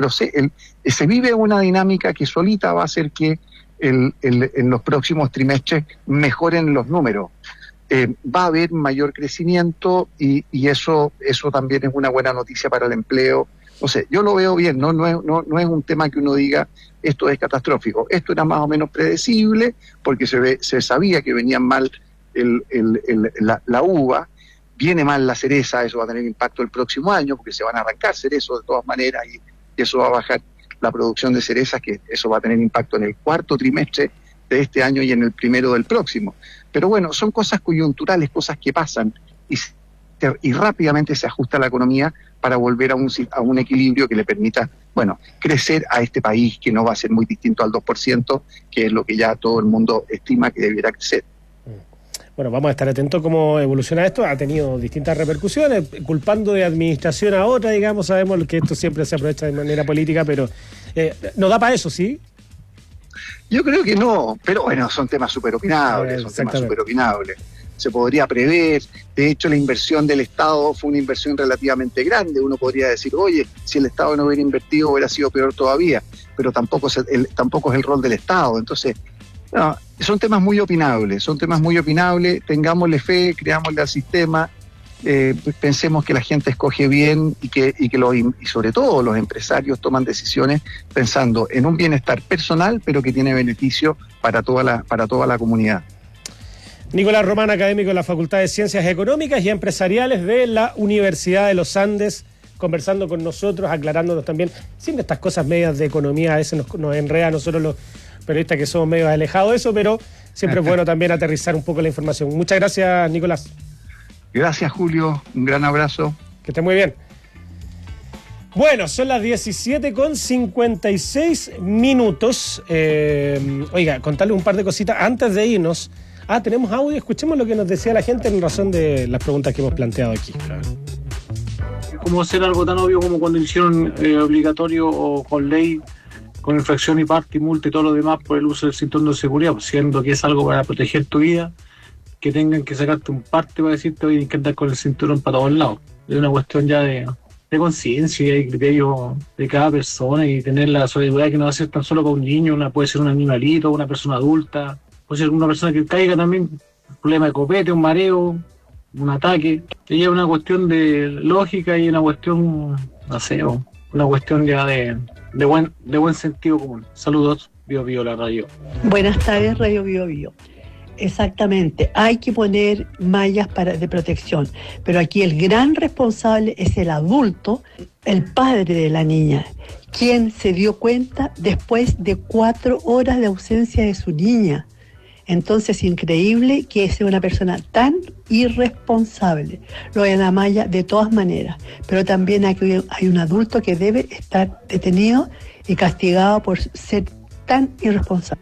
se vive una dinámica que solita va a hacer que en los próximos trimestres mejoren los números. va a haber mayor crecimiento y eso también es una buena noticia para el empleo. No sé, yo lo veo bien, no es un tema que uno diga esto es catastrófico. Esto era más o menos predecible porque se sabía que venían mal la uva, viene mal la cereza, eso va a tener impacto el próximo año porque se van a arrancar cerezos de todas maneras y eso va a bajar la producción de cerezas, que eso va a tener impacto en el cuarto trimestre de este año y en el primero del próximo. Pero bueno, son cosas coyunturales, cosas que pasan y rápidamente se ajusta la economía para volver a un equilibrio que le permita, bueno, crecer a este país que no va a ser muy distinto al 2%, que es lo que ya todo el mundo estima que debiera crecer. Bueno, vamos a estar atentos cómo evoluciona esto. Ha tenido distintas repercusiones, culpando de administración a otra, digamos. Sabemos que esto siempre se aprovecha de manera política, pero ¿no da para eso, sí? Yo creo que no, pero bueno, son temas súper opinables, Se podría prever, de hecho la inversión del Estado fue una inversión relativamente grande. Uno podría decir, oye, si el Estado no hubiera invertido hubiera sido peor todavía, pero tampoco es el rol del Estado. Entonces, no, son temas muy opinables, tengámosle fe, creámosle al sistema, pensemos que la gente escoge bien y sobre todo los empresarios toman decisiones pensando en un bienestar personal, pero que tiene beneficio para toda la comunidad. Nicolás Román, académico de la Facultad de Ciencias Económicas y Empresariales de la Universidad de los Andes, conversando con nosotros, aclarándonos también, sin estas cosas medias de economía, a veces nos enreda a nosotros los periodistas que somos medio alejados de eso, pero siempre es bueno también aterrizar un poco la información. Muchas gracias, Nicolás. Gracias, Julio. Un gran abrazo. Que esté muy bien. Bueno, son las 17:56. Oiga, contarle un par de cositas antes de irnos. Tenemos audio. Escuchemos lo que nos decía la gente en razón de las preguntas que hemos planteado aquí. ¿Cómo hacer algo tan obvio como cuando hicieron obligatorio o con ley, con infracción y parte y multa y todo lo demás por el uso del cinturón de seguridad, siendo que es algo para proteger tu vida, que tengan que sacarte un parte para decirte hoy tienes que andar con el cinturón para todos lados? Es una cuestión ya de conciencia y criterio de cada persona, y tener la solidaridad que no va a ser tan solo para un niño, puede ser un animalito, una persona adulta, puede ser una persona que caiga también, un problema de copete, un mareo, un ataque. Y es una cuestión de lógica y una cuestión, no sé, una cuestión ya de buen sentido común. Saludos, Bio Bio, la radio. Buenas tardes, Radio Bio Bio. Exactamente, hay que poner mallas de protección, pero aquí el gran responsable es el adulto, el padre de la niña, quien se dio cuenta después de 4 horas de ausencia de su niña. Entonces, increíble que sea una persona tan irresponsable. Lo de la malla de todas maneras, pero también hay un adulto que debe estar detenido y castigado por ser tan irresponsable.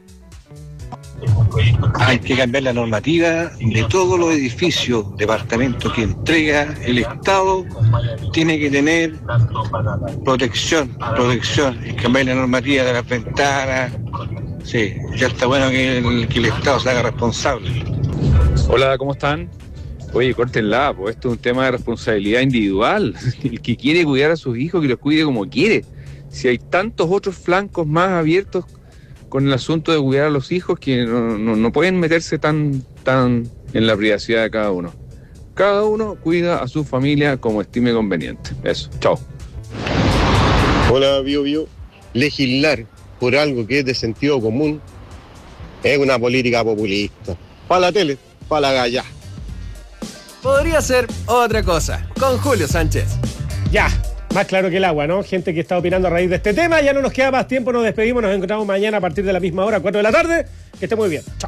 Hay que cambiar la normativa de todos los edificios, departamentos que entrega el Estado, tiene que tener protección, cambiar la normativa de las ventanas. Sí, ya está bueno que el Estado se haga responsable. Hola, ¿cómo están? Oye, córtenla, pues esto es un tema de responsabilidad individual. El que quiere cuidar a sus hijos, que los cuide como quiere. Si hay tantos otros flancos más abiertos con el asunto de cuidar a los hijos, que no pueden meterse tan en la privacidad de cada uno. Cada uno cuida a su familia como estime conveniente. Eso, chao. Hola, Bio Bio. Legislar por algo que es de sentido común es una política populista. Para la tele, para la galla. Podría ser otra cosa, con Julio Sánchez. Ya, más claro que el agua, ¿no? Gente que está opinando a raíz de este tema. Ya no nos queda más tiempo, nos despedimos, nos encontramos mañana a partir de la misma hora, 4 de la tarde. Que esté muy bien, chao.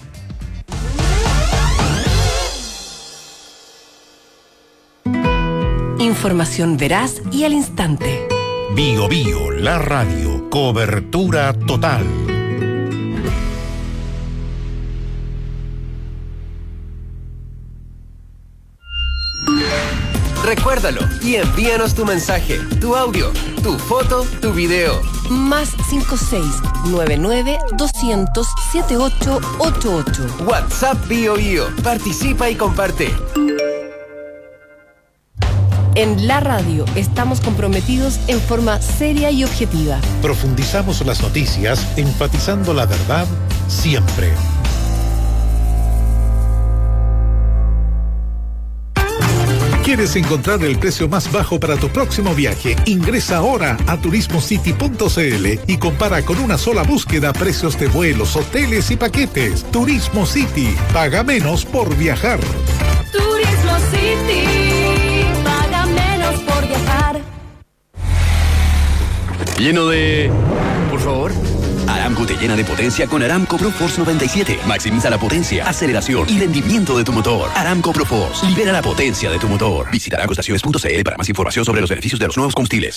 Información veraz y al instante. Bio Bio, la radio, cobertura total. Recuérdalo y envíanos tu mensaje, tu audio, tu foto, tu video. Más 56-99-200-7888. WhatsApp Bio Bio. Participa y comparte. En la radio estamos comprometidos en forma seria y objetiva. Profundizamos las noticias, enfatizando la verdad siempre. ¿Quieres encontrar el precio más bajo para tu próximo viaje? Ingresa ahora a turismocity.cl y compara con una sola búsqueda precios de vuelos, hoteles y paquetes. Turismo City. Paga menos por viajar. Turismo City. Paga menos por viajar. Lleno de... Por favor. Aramco te llena de potencia con Aramco ProForce 97. Maximiza la potencia, aceleración y rendimiento de tu motor. Aramco ProForce. Libera la potencia de tu motor. Visita aramcoestaciones.cl para más información sobre los beneficios de los nuevos combustibles.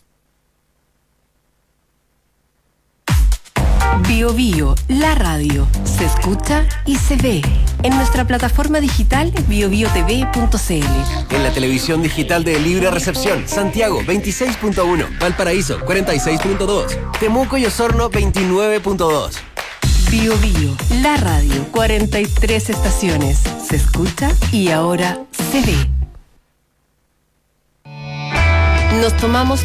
Bio Bio, la radio. Se escucha y se ve. En nuestra plataforma digital biobiotv.cl. En la televisión digital de Libre Recepción, Santiago 26.1, Valparaíso 46.2, Temuco y Osorno 29.2. Bio Bio, la radio. 43 estaciones. Se escucha y ahora se ve. Nos tomamos